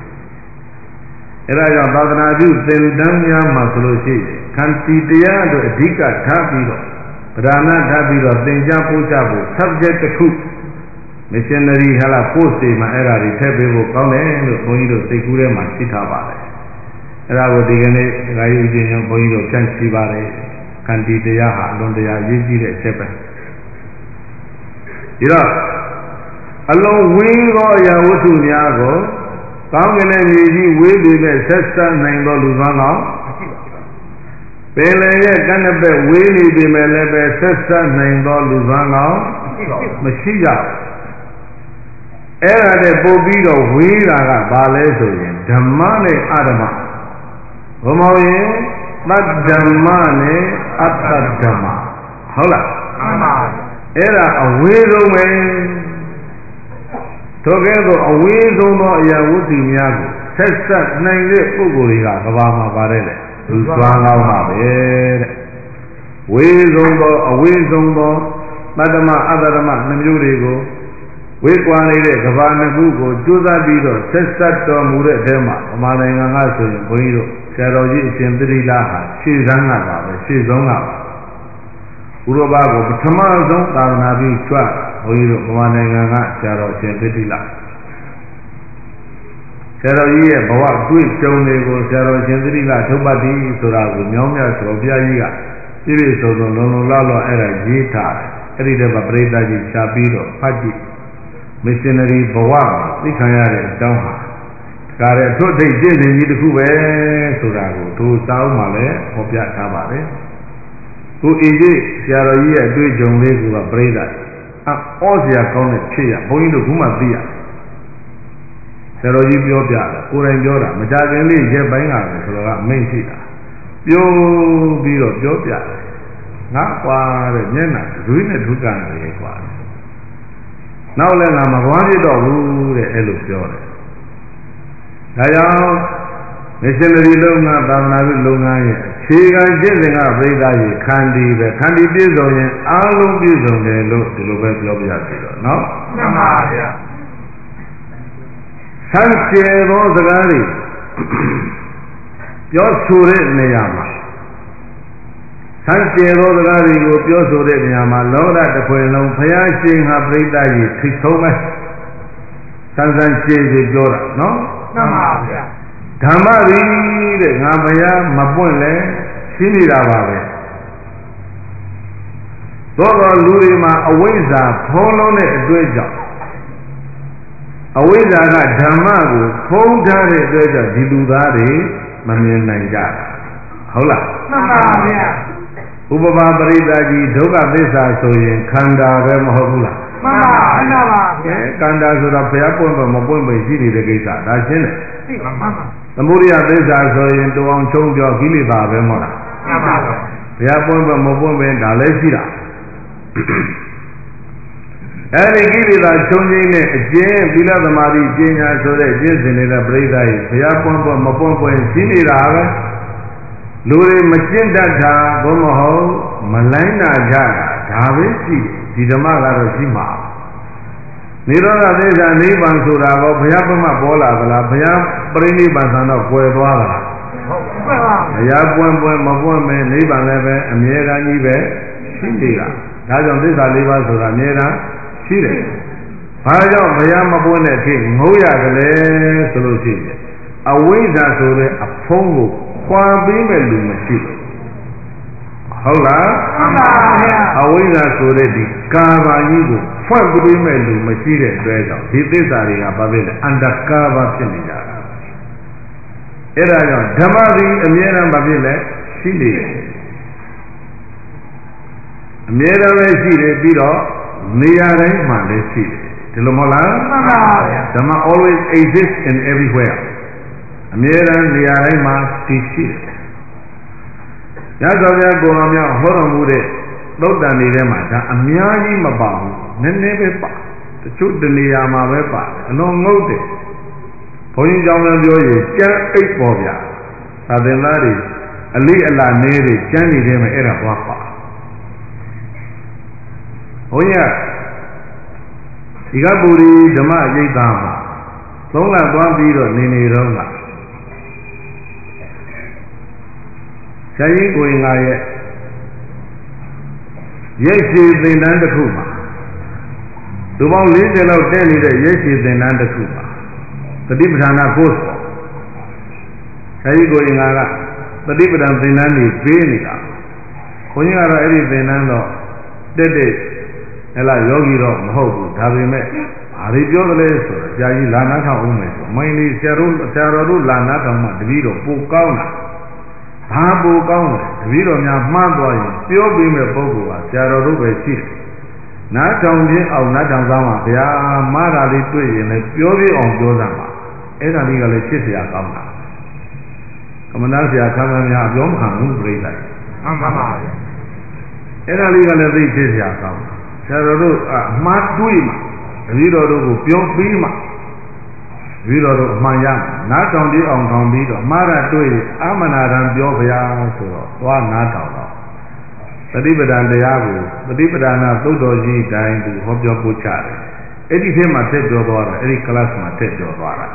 အဲ့ဒါကြောင့်သာသနာ့ပြုသင်တန်းများမှာဆိုလို့ရှိရင်ခန္တီတရားတို့အဓိကထားပြီးတော့ပဒါနထားပြီးတော့သင်ကြားပို့ချဖို့ subject တစ်ခု missionary ဟာလား post တွေမှာအဲ့ဒါတွေထည့်ပေးဖို့ကောင်းတယ်လို့ဘုန်းကြီးတို့သိကူးထဲမှာရှိထားပါတယ်အဲ့ဒါကိုဒီကနေ့ဒကာကြီးဦးကျင်ရောဘုန်းကြီးတို့ဖြန့်ချိပါတယ်ခန္တီတရားဟာအလွန်တရာအရေးကြီးတဲ့အချက်ပဲဒီတော့အလုံးဝင်းသောအရာဝတ္ထုများကိုကောင်းကင်နဲ့မြေကြီးဝေးပေမဲ့ဆက်ဆက်နိုင်သောလူသားကောပင်လယ်ရဲ့ကမ်းတစ်ဘက်ဝေးနေပေမဲ့လည်းပဲဆက်ဆက်နိုင်သောလူသားကောမရှိကြဘူးအဲ့ဒါနဲ့ပို့ပြီးတော့ဝေးတာကဘာလဲဆိုရင်ဓမ္မနဲ့အဓမ္မဘုံမောင်ရင်သတ္ဓမ္မနဲ့အတ္တဓမ္မဟုတ်လားမှန်ပါအဲ့ဒါအဝေးဆုံးပဲထိုကဲ့သို့အဝေးဆုံးသောအရာဝတ္ထုများကိုဆဆက်ဆက်နိုင်တဲ့ပုဂ္ဂိုလ်တွေကကဘာမှာပါတယ်လေလူစွမ်းကောင်းပါပဲတဲ့ဝေဆုံးသောအဝေဆုံးသောတတ္တမအတ္တမနှမျိုးတွေကိုဝေကွာနေတဲ့ကဘာနှစ်ခုကိုကြိုးစားပြီးတော့ဆက်ဆက်တော်မူတဲ့အထဲမှာဗမာနိုင်ငံကဆိုရင်ဘုန်းကြီးတို့ဆရာတော်ကြီးအရှင်သတိလာဟာရှေ့ဆုံးကပါပဲရှေ့ဆုံးကပါဥရောပကိုပထမဆုံးသာသနာပြုကြွဘုန်းကြီးတို့ဗမာနိုင်ငံကဆရာတော်အရှင်သတိလာဆရာတော်ကြီးရဲ့ဘဝတွေ့ကြုံတွေကိုဆရာတော်ရှင်သတိလာထုတ်ပတ်သည်ဆိုတာကိုမြောင်းမြတ်ဆိုဘုရားကြီးကပြည့်ပြည့်စုံစုံလုံလုံလောက်လောက်အဲ့ဒါရေးထားတယ်အဲ့ဒီတည်းမှာပရိသတ်ကြီးရှားပြီးတော့ဖတ်ကြည့်မစ်ရှင်နရီဘဝသိခံရတဲ့အကြောင်းဟာဒါလည်းထွတ်ထိပ်ပြည့်စုံကြီးတစ်ခုပဲဆိုတာကိုသူစာအုပ်မှာလည်းဟောပြထားပါတယ်ကိုအေကြီးဆရာတော်ကြီးရဲ့အတွေ့အကြုံလေးကပရိသတ်အော်စရာကောင်းတဲ့ဖြစ်ရဘုန်းကြီးတို့ခုမှသိရဆရာတော်ကြီးပြောပြတယ်ကိုယ်တိုင်ပြောတာမကြခင်လေးရက်ပိုင်းကလည်းဆိုတော့အမိန့်ရှိတာပြောပြီးတော့ပြောပြတယ်ငါကွာတဲ့မျက်နှာဇွေးနဲ့ဒုက္ခနဲ့ကွာနောက်လည်းငါမကွာဖြစ်တော့ဘူးတဲ့အဲ့လိုပြောတယ်ဒါကြောင့်မစ်ရှင်နရီလုပ်ငန်းသာသနာ့လုပ်ငန်းရဲ့အခြေခံကျင့်စဉ်ကပြိဿကြီးခန္တီပဲခန္တီပြည့်စုံရင်အားလုံးပြည့်စုံတယ်လို့ဒီလိုပဲပြောပြရစီတော့နော်မှန်ပါဗျာဆန်းကျယ်သောစကားတွေပြောဆိုတဲ့နေရာမှာဆန်းကျယ်သောစကားတွေကိုပြောဆိုတဲ့နေရာမှာလောကတစ်ခွင်လုံးဘုရားရှင်ဟာပြိဿကြီးထိဆုံးပဲဆန်းဆန်းကျယ်ကျယ်ပြောတာနော်မှန်ပါဗျာဓမ္မရီတဲ့ငါဘုရားမပွင့်လဲရှင်းနေတာပါပဲသောတော်လူတွေမှာအဝိဇ္ဇာဖုံးလုံးတဲ့အတွေ့အကြုံအဝိဇ္ဇာကဓမ္မကိုဖုံးထားတဲ့အတွက်ကြောင့်ဒီလူသားတွေမမြင်နိုင်ကြတာဟုတ်လားမှန်ပါဗျာဥပမာပရိသတ်ကြီးဒုက္ခသစ္စာဆိုရင်ခန္ဓာပဲမဟုတ်ဘူးလားမှန်ပါဗျာခန္ဓာဆိုတာဘုရားပွင့်မပွင့်ပဲရှိနေတဲ့ကိစ္စဒါရှင်းတယ်သိပါမှန်ပါသမုဒိယသစ္စာဆိုရင်တူအောင်ချုံပြောကိလေသာပဲမဟုတ်လားမှန်ပါဗျာဘုရားပွင့်မပွင့်ပဲဒါလည်းရှိတာအဲဒီကိလေသာချုပ်ငြိမ်းတဲ့အကျင့်သီလသမာဓိပညာဆိုတဲ့ကျင့်စဉ်နေတဲ့ပြိဿရဲ့ဘုရားပွင့်မပွင့်ရှိနေတာပဲလူတွေမကျင့်တတ်တာဘုမဟုတ်မလိုင်းနာကြတာဒါပဲရှိတယ်ဒီဓမ္မကတော့ရှိမှာနိရောဓသစ္စာနိဗ္ဗာန်ဆိုတာကဘုရားပမပေါ်လာသလားဘုရားပရိနိဗ္ဗာန်ဆံတော့ကွယ်သွားသလားဟုတ်ပါဘူးဘုရားပွင့်မပွင့်မဲနိဗ္ဗာန်လည်းပဲအမြဲတမ်းကြီးပဲရှိနေတာဒါကြောင့်သစ္စာ၄ပါးဆိုတာအမြဲတမ်းရှိတယ်ဘာကြောင့်ဘုရားမပွင့်တဲ့အထိငိုးရတယ်လဲဆိုလို့ရှိရင်အဝိဇ္ဇာဆိုတဲ့အဖုံးကိုခွာပေးမဲ့လူမရှိဘူးဟုတ်လားမှန်ပါဗျာအဝိဇ္ဇာဆိုတဲ့ဒီကာဘာကြီးကိုဖွက်ပေးမဲ့လူမရှိတဲ့အတွက်ကြောင့်ဒီသစ္စာတွေကဘာဖြစ်လဲအန္တကာဘာဖြစ်နေကြတာအဲ့ဒါကြောင့်ဓမ္မသည်အမြဲတမ်းဘာဖြစ်လဲရှိနေတယ်အမြဲတမ်းပဲရှိတယ်ပြီးတော့နေရာတိုင်းမှာလည်းရှိတယ်ဒီလိုမဟုတ်လားမှန်ပါဗျာဓမ္မ always exists in everywhere အမြဲတမ်းနေရာတိုင်းမှာတည်ရှိတယ်ညဇောပြကိုယ်တော်များဟောတော်မူတဲ့သုတ်တန်တွေထဲမှာဒါအများကြီးမပါဘူးနည်းနည်းပဲပါတချို့တနေရာမှာပဲပါတယ်အလွန်ငုတ်တယ်ဘုန်းကြီးကြောင့်လည်းပြောရင်ကျမ်းအိတ်ပေါ်ဗျာသာသနာ့တွေအလေးအလာနေတွေကျမ်းတွေထဲမှာအဲ့ဒါသွားပါဘုန်းကြီးဒီကပူရီဓမ္မရိပ်သာမှာသုံးလသွားပြီးတော့နေတော့ကဆရာကြီးကိုရင်ကရဲ့ရိပ်ရှိသင်္นานတစ်ခုမှာလူပေါင်း40လောက်တက်နေတဲ့ရိပ်ရှိသင်္นานတစ်ခုမှာတတိပဌာနာကိုယ်ပေါ့ဆရာကြီးကိုရင်ကတတိပဌာန်သင်္นานတွေပေးနေတာဘုန်းကြီးကတော့အဲ့ဒီသင်္นานတော့တက်ဟဲ့လားယောဂီတော့မဟုတ်ဘူးဒါပေမဲ့ဘာတွေပြောသလဲဆိုတော့ဆရာကြီးလာနာထောင်အောင်မယ်ဆိုမိုင်းလေးဆရာတော်တို့လာနာထောင်မှတပည့်တော်ပိုကောင်းတာဘာပိုကောင်းလဲတပည့်တော်များမှားသွားရင်ပြောပြီးမဲ့ပုဂ္ဂိုလ်ကဆရာတော်တို့ပဲရှိတယ်နားထောင်ခြင်းအောင်နားထောင်သားမှာဗျာမှားတာလေးတွေ့ရင်လည်းပြောပြအောင်ပြောစမ်းပါအဲ့ဒါလေးကလည်းချစ်စရာကောင်းတာကမ္မနာဆရာခမ်းခမ်းများပြောမခံဘူးပြိဿကြီးမှန်ပါပါအဲ့ဒါလေးကလည်းသိချစ်စရာကောင်းဆရာတော်တို့အမှားတွေးမှာတပည့်တော်တို့ကိုပြောပြီးမှပြီးတော့အမှန်ရနားထောင်ပြီးအောင်ထောင်ပြီးတော့မှားတာတွေ့အာမနာရံပြောဗျာဆိုတော့သွားနားထောင်တော့ပฏิပဒံတရားကိုပฏิပဒနာသုတ်တော်ကြီးတိုင်းသူဟောပြောပို့ချတယ်အဲ့ဒီထဲမှာထည့်ပြောသွားတာအဲ့ဒီ class မှာထည့်ပြောသွားတာ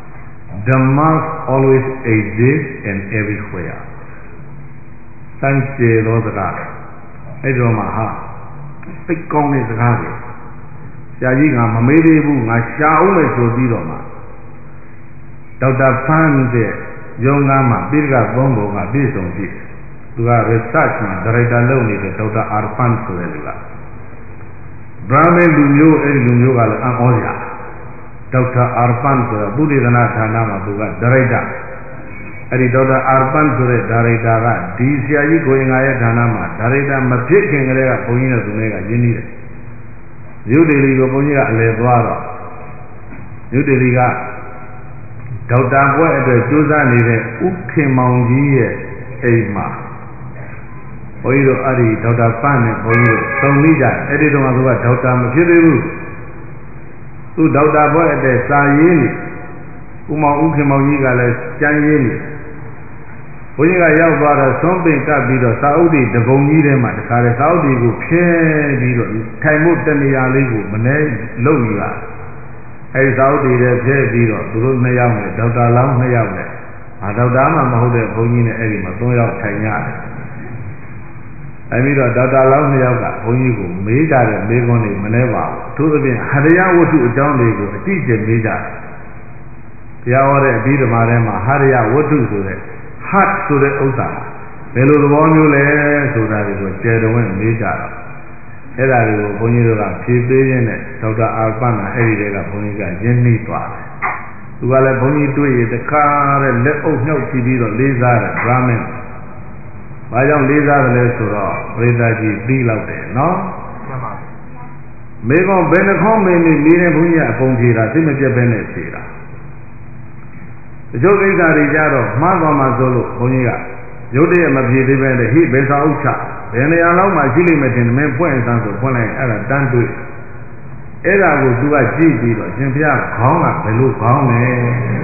Dhamma always exists and everywhere စံကျေသောစကားအဲ့တော့မှဟာသိကောင်းတဲ့စကားပဲဆရာကြီးငါမမေးသေးဘူးငါရှာအောင်မယ်ဆိုပြီးတော့မှဒေါက်တာဖန်းတဲ့ရုံးကားမှာပိဋကသုံးပုံကပြည့်စုံကြည့်သူက research မှာ director လုပ်နေတဲ့ဒေါက်တာအာဖန်ဆိုတဲ့လူကဗြဟ္မဏ်လူမျိုးအဲ့ဒီလူမျိုးကလည်းအံ့ဩစရာဒေါက်တာအာဖန်ဆိုတာသုတေသနဌာနမှာသူက director အဲ့ဒီဒေါက်တာအာဖန်ဆိုတဲ့ director ကဒီဆရာကြီးကိုရင်ငါရဲ့ဌာနမှာ director မဖြစ်ခင်ကတည်းကဘုန်းကြီးနဲ့သူနဲ့ကရင်းနှီးတယ်မြို့ဒေလီကိုဘုန်းကြီးကအလဲသွားတော့မြို့ဒေလီကဒေါက်တာဘွဲ့အတွက်ကြိုးစားနေတဲ့ဥခင်မောင်ကြီးရဲ့အိမ်မှာဘုန်းကြီးတို့အဲ့ဒီဒေါက်တာပန်းနဲ့ဘုန်းကြီးတို့စုံမိကြအဲ့ဒီတော့ကသူကဒေါက်တာမဖြစ်သေးဘူးသူဒေါက်တာဘွဲ့အတွက်စာရေးနေဥမောင်ဥခင်မောင်ကြီးကလည်းကြမ်းရေးနေဘုန်းကြီးကရောက်သွားတော့သွန်းပင်ကပ်ပြီးတော့စာအုပ်တွေတပုံကြီးထဲမှာတခါလေစာအုပ်တွေကိုဖြဲပြီးတော့ထိုင်မှုတနေရာလေးကိုမနှဲလုံယူတာအဲဒီစာအုပ်တွေထဲဖြဲပြီးတော့သူတို့2ယောက်နဲ့ဒေါက်တာလောင်း2ယောက်နဲ့ဒေါက်တာမှမဟုတ်တဲ့ဘုန်းကြီးနဲ့အဲ့ဒီမှာ3ယောက်ထိုင်ရတယ်အဲ့ပြီးတော့ဒေါက်တာလောင်း2ယောက်ကဘုန်းကြီးကိုမေးကြတဲ့မေးခွန်းတွေမနှဲပါဘူးသူသဖြင့်ဟရိယဝတ္ထုအကြောင်းတွေကိုအတိအကျမေးကြတယ်ဘုရားဟောတဲ့အပြီးဓမ္မထဲမှာဟရိယဝတ္ထုဆိုတဲ့ heart ဆိုတဲ့ဥစ္စာဘယ်လိုသဘောမျိုးလဲဆိုတာတွေကိုကျယ်တော်ဝင်မေးကြတော့အဲ့ဒါတွေကိုဘုန်းကြီးတို့ကဖြေပေးရင်းနဲ့ဒေါက်တာအာပန်ကအဲ့ဒီတည်းကဘုန်းကြီးကရင်းနှီးသွားတယ်သူကလည်းဘုန်းကြီးတွေ့ရတခါတဲ့လက်အုပ်နှောက်ကြည့်ပြီးတော့လေးစားတယ်ဗြဟ္မဏ်ဘာကြောင့်လေးစားတယ်လဲဆိုတော့ပရိသတ်ကြီးပြီးလောက်တယ်နော်မှန်ပါမေကောင်ဘယ်နှခေါင်းမင်းနေနေတဲ့ဘုန်းကြီးကအကုန်ဖြေတာသိမပြတ်ပဲနဲ့ဖြေတာတချို့ကိစ္စတွေကြတော့မှားသွားမှဆိုလို့ဘုန်းကြီးကရုပ်တရက်မဖြေသေးပဲနဲ့ဟိဘယ်စာအုပ်ချဘယ်နေရာလောက်မှရှိလိမ့်မယ်တင်မင်းဖွင့်အစမ်းဆိုဖွင့်လိုက်အဲ့ဒါတန်းတွေ့အဲ့ဒါကိုသူကကြည့်ပြီးတော့ရှင်ဘုရားခေါင်းကဘယ်လိုခေါင်းလဲ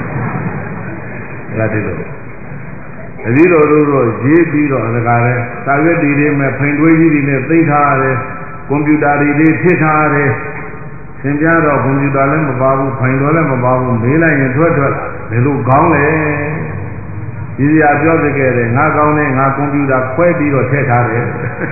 အဲ့ဒါဒီလိုတပည့်တော်တို့ရေးပြီးတော့ဒါကြတဲ့စာရွက်တွေနဲ့ဖိန်တွေးကြီးတွေနဲ့သိထားရတယ်ကွန်ပျူတာတွေထည့်ထားရတယ်ရှင်ပြတော့ကွန်ပျူတာလည်းမပါဘူးဖိုင်တော်လည်းမပါဘူးမေးလိုက်ရင်ထွက်လာဘယ်လိုကောင်းလဲဒီစရာပြောပြခဲ့တယ်ငါကောင်းတယ်ငါကွန်ပျူတာခွဲပြီးတော့ထည့်ထားတယ်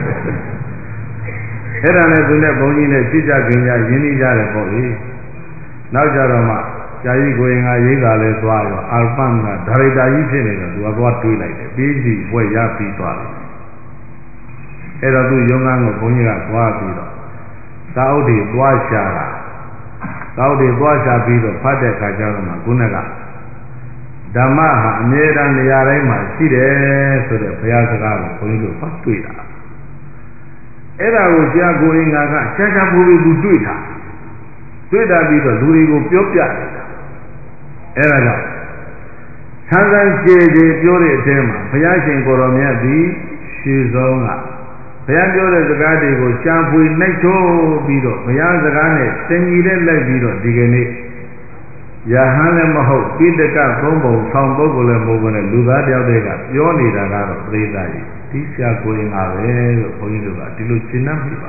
အဲ့ဒါနဲ့သူနဲ့ဘုန်းကြီးနဲ့ကြည့်ကြခင်ကြရင်းနှီးကြတယ်ပေါ့လေနောက်ကြတော့မှဆရာကြီးကိုရင်ကရေးတာလဲသွားရောအာပန်ကဒါရိုက်တာကြီးဖြစ်နေတော့သူကသွားတွေးလိုက်တယ်ပြီးစီဘွဲ့ရပြီးသွားတယ်အဲ့တော့သူရုံးကန်းကိုဘုန်းကြီးကသွားပြီးတော့သာဥဒိသွားရှာတာသာဥဒိသွားရှာပြီးတော့ဖတ်တဲ့အခါကျတော့မှခုနကဓမ္မဟာအမြဲတမ်းနေရာတိုင်းမှာရှိတယ်ဆိုတဲ့ဘုရားစကားကိုဘုန်းကြီးတို့ဖတ်တွေ့တာအဲ့ဒါကိုဆရာကိုရင်ကရှာရှာပူပူတွေ့တာပြီးတော့လူတွေကိုပြောပြတယ်အဲ့ဒါကြောင့်ဆန်းဆန်းကြည်ကြည်ပြောတဲ့အထဲမှာဘုရားရှင်ကိုတော်မြတ်သည်ရှေးဆုံးကဘုရားပြောတဲ့စကားတွေကိုရှားဖွေနှိုက်ထိုးပြီးတော့ဘုရားစကားနဲ့တင်ကြီးတဲ့လိုက်ပြီးတော့ဒီကနေ့ယဟန်လည်းမဟုတ်ပိဋကသုံးပုံဆောင်ပုဂ္ဂိုလ်လည်းမဟုတ်ဘူးနဲ့လူသားတယောက်တည်းကပြောနေတာကတော့ပရိသတ်ကြီးဒီဆရာကိုရင်ကပဲလို့ဘုန်းကြီးတို့ကဒီလိုရှင်းနှံ့ပြပါ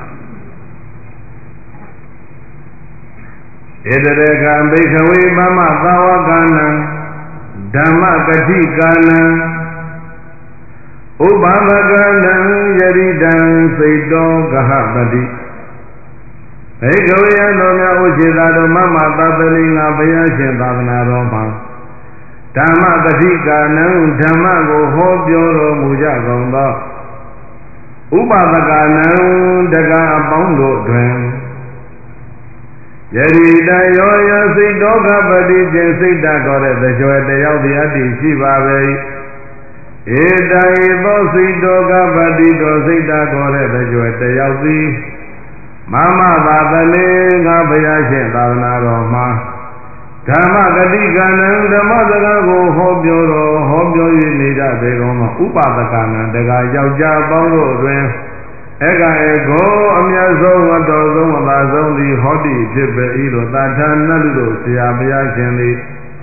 ဧတရေကံဘိခဝေမမသာဝကနံဓမ္မကတိကာနံဥပမကနံယရိတံစိတ်တောကဟပတိဘိကဝေယံတော်များဥစ္စေသာတို့မမသပ္ပလိငါဘုရားရှင်သာသနာတော်မှာဓမ္မကတိကာနံဓမ္မကိုဟောပြောတော်မူကြကုန်သောဥပပကနံတကားအပေါင်းတို့တွင်ယရိတယောယစိတ်တောကပတိခြင်းစိတ်တတ်တော်တဲ့ကြွယ်တယောက်တရားတည်ရှိပါပဲဧတဧသောစိတ်တောကပတိတော်စိတ်တတ်တော်တဲ့ကြွယ်တယောက်သည်မမသာသလေငါဘုရားရှင်သာသနာတော်မှာဓမ္မဂတိကနံဓမ္မစကားကိုဟောပြော၍နေကြပေကုန်သောဥပဒကနံတကာယောက်ျားပေါင်းတို့တွင်ဧကဧကောအမြတ်ဆုံးဝတ္တော်ဆုံးအသာဆုံးသည်ဟောတိဖြစ်ပေ၏လို့သာထာနတ်လူတို့ဆရာဘုရားရှင်သည်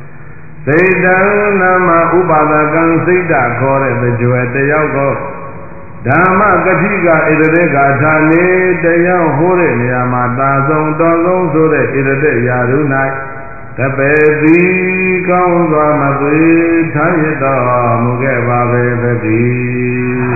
စိတ်တံနာမဥပါဒကံစိတ်တခေါ်တဲ့ကြွယ်တယောက်ကိုဓမ္မကတိကဣရတေကထာနေတယောက်ဟိုးတဲ့နေရာမှာတာဆုံးတော်ဆုံးဆိုတဲ့ဣရတေရာရု၌တပေတိကောင်းစွာမသွေထားရတော်မူခဲ့ပါပေသတည်း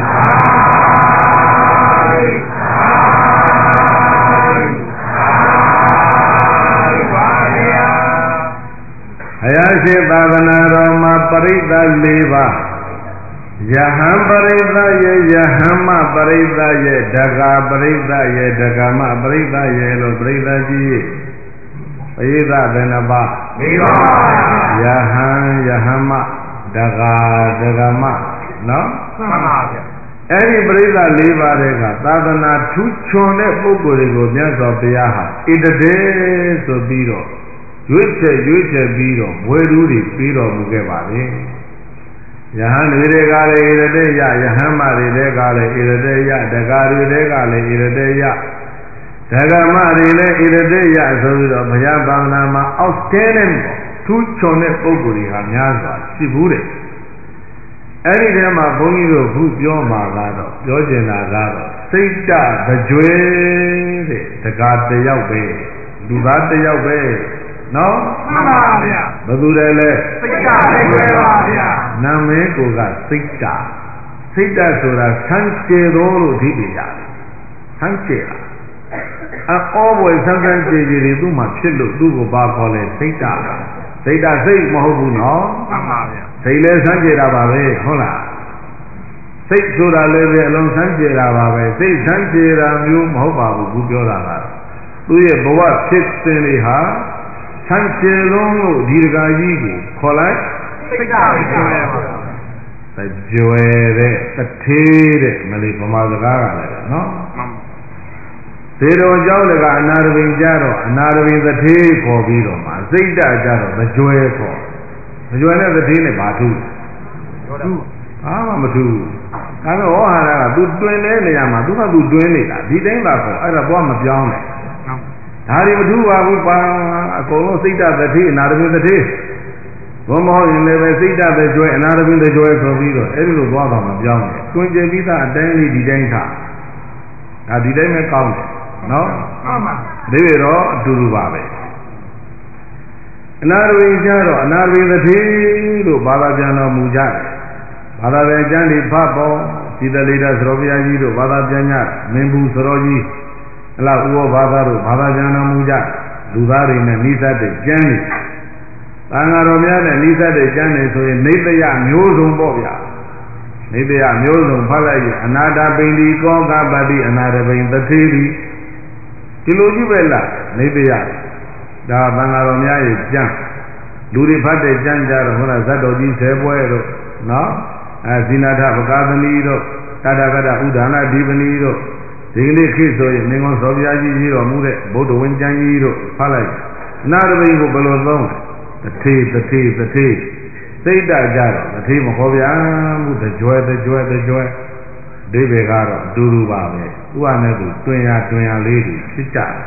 ဘုရားရှိသာသနာတော်မှာပရိသတ်၄ပါးယဟန်ပရိသတ်ရဲ့ယဟန်မပရိသတ်ရဲ့ဒဂါပရိသတ်ရဲ့ဒဂမပရိသတ်ရဲ့လို့ပရိသတ်ကြီးပရိသတ်ဘယ်နှပါး၄ပါးယဟန်ယဟန်မဒဂါဒဂမနော်မှန်ပါဗျာအဲ့ဒီပရိသတ်၄ပါးတွေကသာသနာထူးချွန်တဲ့ပုဂ္ဂိုလ်တွေကိုမြတ်စွာဘုရားဟာဣတတေဆိုပြီးတော့ရွေးချယ်ပြီးတော့ဘွယ်သူတွေပြီးတော်မူခဲ့ပါလေယဟန်တွေကလည်းဣရတေယယဟန်မတွေကလည်းဣရတေယဒဂါတွေကလည်းဣရတေယဒဂမတွေလည်းဣရတေယဆိုပြီးတော့ဘုရားဘာဝနာမှာအောက်တဲတဲ့ထူးချွန်တဲ့ပုဂ္ဂိုလ်တွေဟာများစွာရှိဘူးတဲ့အဲ့ဒီထဲမှာဘုန်းကြီးတို့ခုပြောမှာကတော့ပြောကျင်တာကတော့စိတ်တကြွယ်တဲ့ဒဂါတယောက်ပဲလူသားတယောက်ပဲနော်မှန်ပါဗျာဘယ်သူလဲလဲစိတ်တကြွယ်ပါဗျာနာမည်ကိုကစိတ်တဆိုတာဆန်းကျဲတော်လို့အဓိပ္ပာယ်ရတယ်ဆန်းကျဲတာအောဘွယ်ဆန်းကျဲတွေသူ့မှာဖြစ်လို့သူ့ကိုဘာခေါ်လဲစိတ်တစိတ်မဟုတ်ဘူးနော်မှန်ပါဗျာစိတ်လည်းဆန်းကျဲတာပါပဲဟုတ်လားစိတ်ဆိုတာလည်းပဲအလုံးဆန်းကျဲတာပါပဲစိတ်ဆန်းကျဲတာမျိုးမဟုတ်ပါဘူးသူပြောတာကသူ့ရဲ့ဘဝဖြစ်စဉ်တွေဟာဆန်းကျဲလုံးလို့ဒီတကာကြီးကိုခေါ်လိုက်စိတ်တကြွယ်ပါတကြွယ်တဲ့တထေးတဲ့မလေးဗမာစကားကလည်းနော်မှန်ပါသေတော်เจ้าလည်းကအနာရဘိန်ကြတော့အနာရဘိန်တထေးခေါ်ပြီးတော့မှစိတ်တကြတော့တကြွယ်ခေါ်တကြွယ်နဲ့တထေးနဲ့ဘာထူးဘာမှမထူးဒါပေမဲ့ဟောဟာက तू တွင်တဲ့နေရာမှာ तू က तू တွင်နေတာဒီတိုင်းသာခေါ်အဲ့ဒါတော့မပြောင်းနဲ့ဒါတွေမထူးပါဘူးပါအကုန်လုံးစိတ်တတတိအနာရဘိန်တတိဘုံမဟုတ်ရင်လည်းပဲစိတ်တတကြွယ်အနာရဘိန်တကြွယ်ဆိုပြီးတော့အဲ့ဒီလိုသွားတော့မပြောင်းနဲ့တွင်ကျပြီးသားအတိုင်းလေးဒီတိုင်းထားဒါဒီတိုင်းပဲကောင်းတယ်နော်မှန်ပါဒီလိုတော့အတူတူပါပဲအနာရဘိန်ကျတော့အနာရဘိန်တတိလို့ဘာသာပြန်တော်မူကြတယ်ဘာသာပြန်ကျမ်းဒီဖတ်ပေါ်ဒီတလိဒသရောဘုရားကြီးတို့ဘာသာပြန်ညမင်းဘူးသရောကြီးအလားဥပဘာသာတို့ဘာသာပြန်တော်မူကြလူသားတွေနဲ့နိစ္စတဲ့ကျမ်းတွေသံဃာတော်များနဲ့နိစ္စတဲ့ကျမ်းတွေဆိုရင်နေတယမျိုးစုံပေါ့ဗျာနေတယမျိုးစုံဖတ်လိုက်ရင်အနာတာပိန္ဒီကောကပတိအနာတပိန်တထေရီဒီလိုကြည့်ပဲလားနေတယဒါသံဃာတော်များရဲ့ကျမ်းလူတွေဖတ်တဲ့ကျမ်းကြတော့ဟောလားဇတ်တော်ကြီး10ပွဲတို့နော်ဇိနာထပကာသနီတို့တတကတဥဒါနာဒီပနီတို့ဒီကနေ့ခေတ်ဆိုရင်မင်းကောသောဘုရားကြီးကြီးတော်မူတဲ့ဗုဒ္ဓဝင်ကျမ်းကြီးတို့ဖတ်လိုက်အနာတပိန်ကိုဘယ်လိုသုံးတထေစိတ်တကြတော့တထေမခေါ်ဗျာမှုတကြွယ်အဓိပ္ပာယ်ကတော့အတူတူပါပဲသူကနဲ့သူတွင်ရလေးတွေဖြစ်ကြတယ်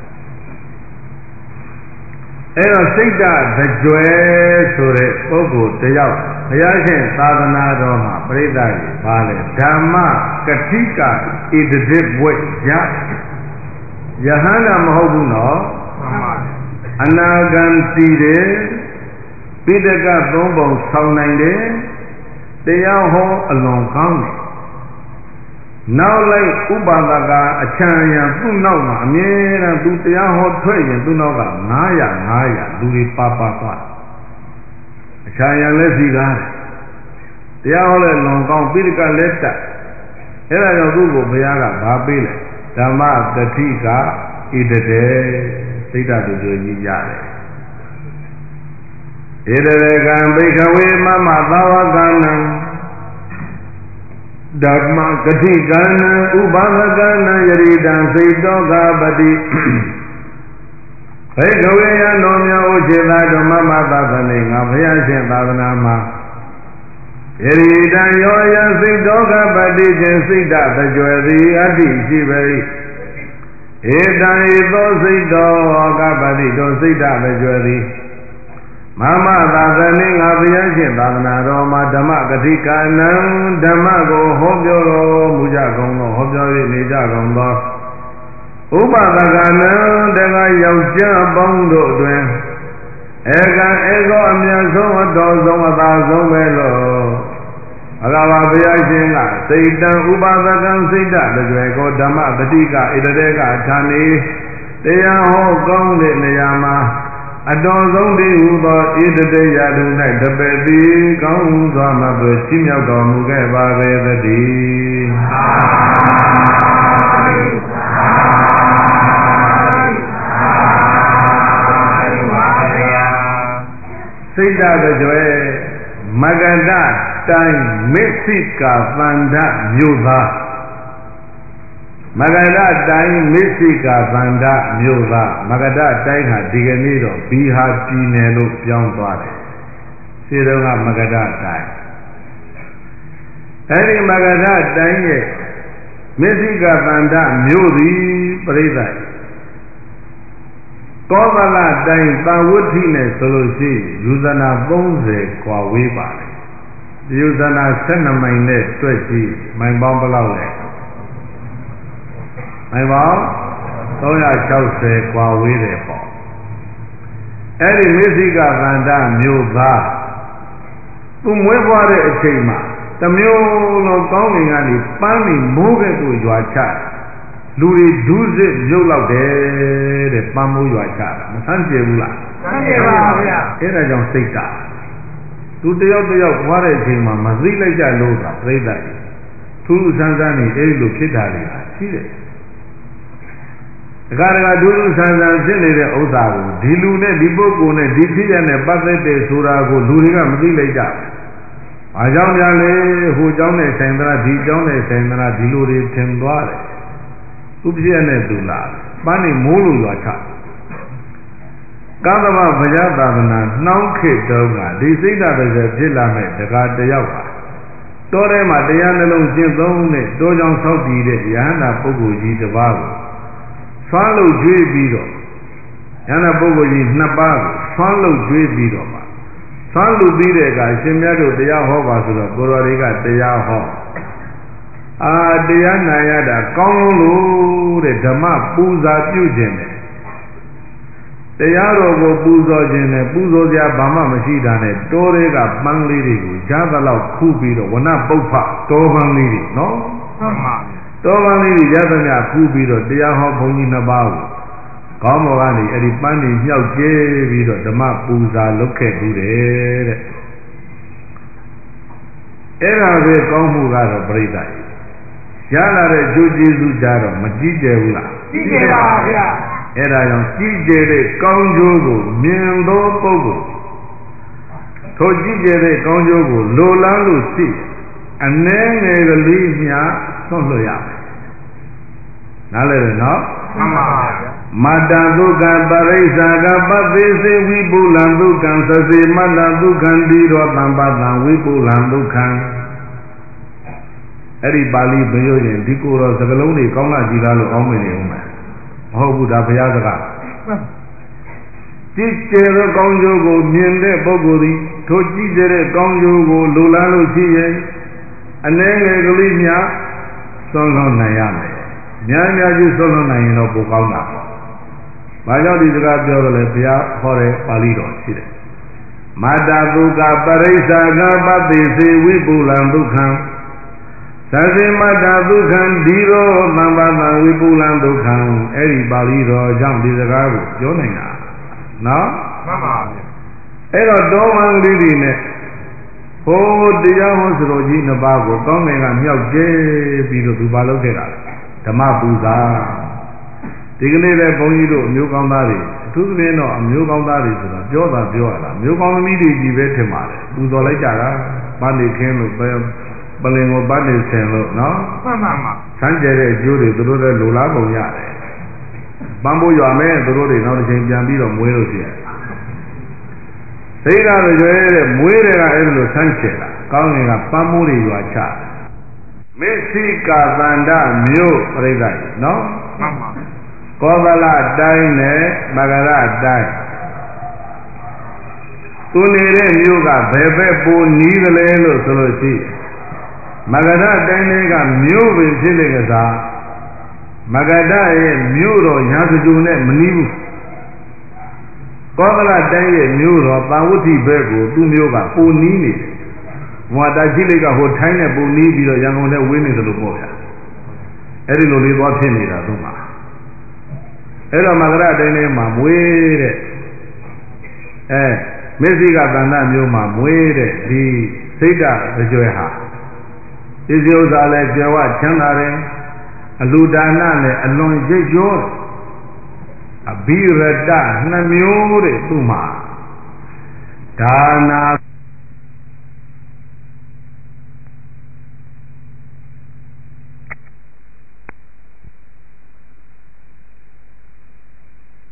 အဲ့တော့စိတ်တကြွယ်ဆိုတဲ့ပုဂ္ဂိုလ်တယောက်ဘုရားရှင်သာသနာတော်မှာပြိဿကြီးပါလေဓမ္မကတိကဣတတိဘွဲ့ရယဟန္တာမဟုတ်ဘူးနော်မှန်ပါအနာဂံစီတယ်ပိဋကသုံးပုံဆောင်နိုင်တယ်တရားဟောအလွန်ကောင်းတယ်နောက်လိုက်ဥပါဒကအချမ်းရံသူ့နောက်မှာအမြဲတမ်းသူတရားဟောထွက်ရင်သူ့နောက်က900လူတွေပါသွားအချမ်းရံလည်းစီကားတယ်တရားဟောလည်းလွန်ကောင်းပိဋကလည်းတက်အဲ့ဒါကြောင့်သူ့ကိုဘုရားကဘာပေးလဲဓမ္မတတိကဣတတေစိတ်ဓာတ်တို့ကြီးရတယ်ဣတရေကံဘိခဝေမမသာဝကနံဓမ္မကတိကံဥပါဒကနံယရိတံစိတ်တောကပတိဘိခဝေယတော်များဥจิตဓမ္မမသသနေငါဘုရားရှင်သာသနာမှာယရိတံယောယစိတ်တောကပတိခြင်းစိတ်တတကြွယ်သည်အတ္တိရှိပေ၏ဧတံဤသောစိတ်တော်ကပတိတို့စိတ်တတကြွယ်သည် Mama Tazani Ngabiyashin Tazana Roma Dhamma Gatikanam Dhamma Go Hobyo Mujagongo Hobyo Nijagongo Upadakanam Dega Yauja Bondo Dwen Ega Ego Amyaso Adozo Adazo Melo Agava Biyashinga Seitan Upadakan Seita Dwego Dhamma Gatika Idadega Tani Deya Ho Gong Niyama Adon Zondi Udo Idade Yadu Night the baby Gong Zama Chimya Gomuga Babe the D Sita the Joy Maganda Time Mexica Vanda Yuda Magada Time Mexica Vanda Yuda Magada Time Diganiro Biha Pinelo Young Body Sirona Magada Time Any Magada Time Mexica Vanda Yudi Preda Kovala Time Tawutine Solusi Yuzana Bonze Kwawiba Yuzana Senamine Twitchy My Bombala My mom, Toya Chause qua with a pop. Any musica vanda muda. Umwebore a chema. The mule of going and the funny moving to your chat. Louis Duze Yola de Pamu your chat. Sanjula. Era John Sita. To the other what a chema, Mazila Jalosa, pray that. Two Sanzani, Elu Kitali, see it. Garaga Duru Sanzan Sine Osago, Dilune, Dibokune, Diti and a Basete Surago, Luriga Madilaja. Ajamale, who Jone Sandra, Di Jone Sandra, Diluri Temduare. Upsiane Dula, Bani Mulu Yaka. Gadava Vajadavana, now Kit Doga, they say that as a Jilame, the God de Yawa. Tore Madiana Jizone, Dojan Saudi, Yana Pogoji, the Vago. Swallow Jay Bido Yana Bogoji Nabago, Swallow Jay Bido Swallow Bidega, Shimiado de Yahova, Gorariga de Yaho. Ah, Diana Yada, Konglu, the Dama Puza Pugene. The Yaro go Puzo Gene, Puzo de Abama Machidane, Dorega Bangliri, Javala Kubido, Wana Bopa, Tovan Liri, no? Tovan Yadana Kubido, Diaho Pony Nabago. Comorani, Edipani, Yauke, Vido, the Mapuza, look at Bude. Era de Comugaro Breda. Yala de Juju Jaro, Majijela. Era young Kijere, Conjogo, Miendo Pogo. Tojijere, Conjogo, Lola Lucy. And then they leave me out, Soloya. Now let it know. Madadukan Barisaga, but they say we Bulandukan, Sasi Madadukan, Diro Tambatan, we Bulandukan. Eri Bali Bayoyan, Dikuro, Sagaloni, Kona Gilalo, Omini Woman. Oh, Buddha Payaga. Teacher Conjogo, Miende Bogori, Tojijere, Conjogo, Lulano Cie, and then they leave me out, Solo Nayame. Nyanya ji solo na yin do kaung na po. Ba jaw di saka pyo le bya ho de Pali do shi de. Madaduka Parisaga Pati Se Vipulan Dukhan. Sasi Madadukan Diro Tambatan Vipulan Dukhan. Eri Pali do jaw di saka ko pyo nain da. No? Ero Doman Liri ne hoတရားဟောစတော်ကြီးနှစ်ပါးကိုကောင်းငင်ကမြောက်ကျဲပြီးတော့သူပါလုပ်ခဲ့တာဓမ္မပူဇာဒီကနေ့လည်းဘုန်းကြီးတို့အမျိုးကောင်းသားတွေအထူးသဖြင့်တော့အမျိုးကောင်းသားတွေဆိုတာပြောတာပြောရတာမျိုးကောင်းသမီးတွေကြီးပဲထင်ပါတယ်ပူဇော်လိုက်ကြတာဗတ်နေခင်းလို့ပလင်ကိုဗတ်နေဆင်လို့နော်မှန်ဆန်းကျဲတဲ့အကျိုးတွေသူတို့လည်းလိုလားပုံရတယ်ပန်းဖို့ရွာမယ်သူတို့တွေနောက်တစ်ချိန်ပြန်ပြီးတော့မွေးလို့ရှိရတယ်သိတာတွေရွယ်တဲ့မွေးတွေကအဲ့လိုဆန်းကျဲတာကောင်းငင်ကပန်းမိုးတွေရွာချမစ္စိကာသန္တမြို့ပြိဿကြီးနော်မှန်ပါကောသလတိုင်းနဲ့မဂရတိုင်းသူနေတဲ့မြို့ကဘယ်ဘက်ပူနီးသလဲလို့ဆိုလို့ရှိမဂဒတိုင်းတွေကမြို့ပင်ဖြစ်တဲ့ကစားမဂဒရဲ့မြို့တော်ရာဇဂုနဲ့မနီးဘူးကောသလတိုင်းရဲ့မြို့တော်ပါဝဋ္ဌိဘက်ကိုသူ့မြို့ကပူနီးနေတယ်ဝါတာကြီးလေးကဟိုထိုင်းနဲ့ပူနီးပြီးတော့ရန်ကုန်နဲ့ဝေးနေတယ်လို့ပြောဗျာအဲ့ဒီလိုလေးသွားဖြစ်နေတာသူ့မှာအဲ့တော့မဂဒတိုင်းထဲမှာမွေးတဲ့မစ္စိကသန္တမျိုးမှာမွေးတဲ့ဒီစိတ်ဓာတ်ကြွယ်ဟာဒီဥစ္စာလဲကြွယ်ဝချမ်းသာတယ်အလူဒါနနဲ့အလွန်ရိပ်ကျော်အဘိရတနှမျိုးတဲ့သူ့မှာဒါနာ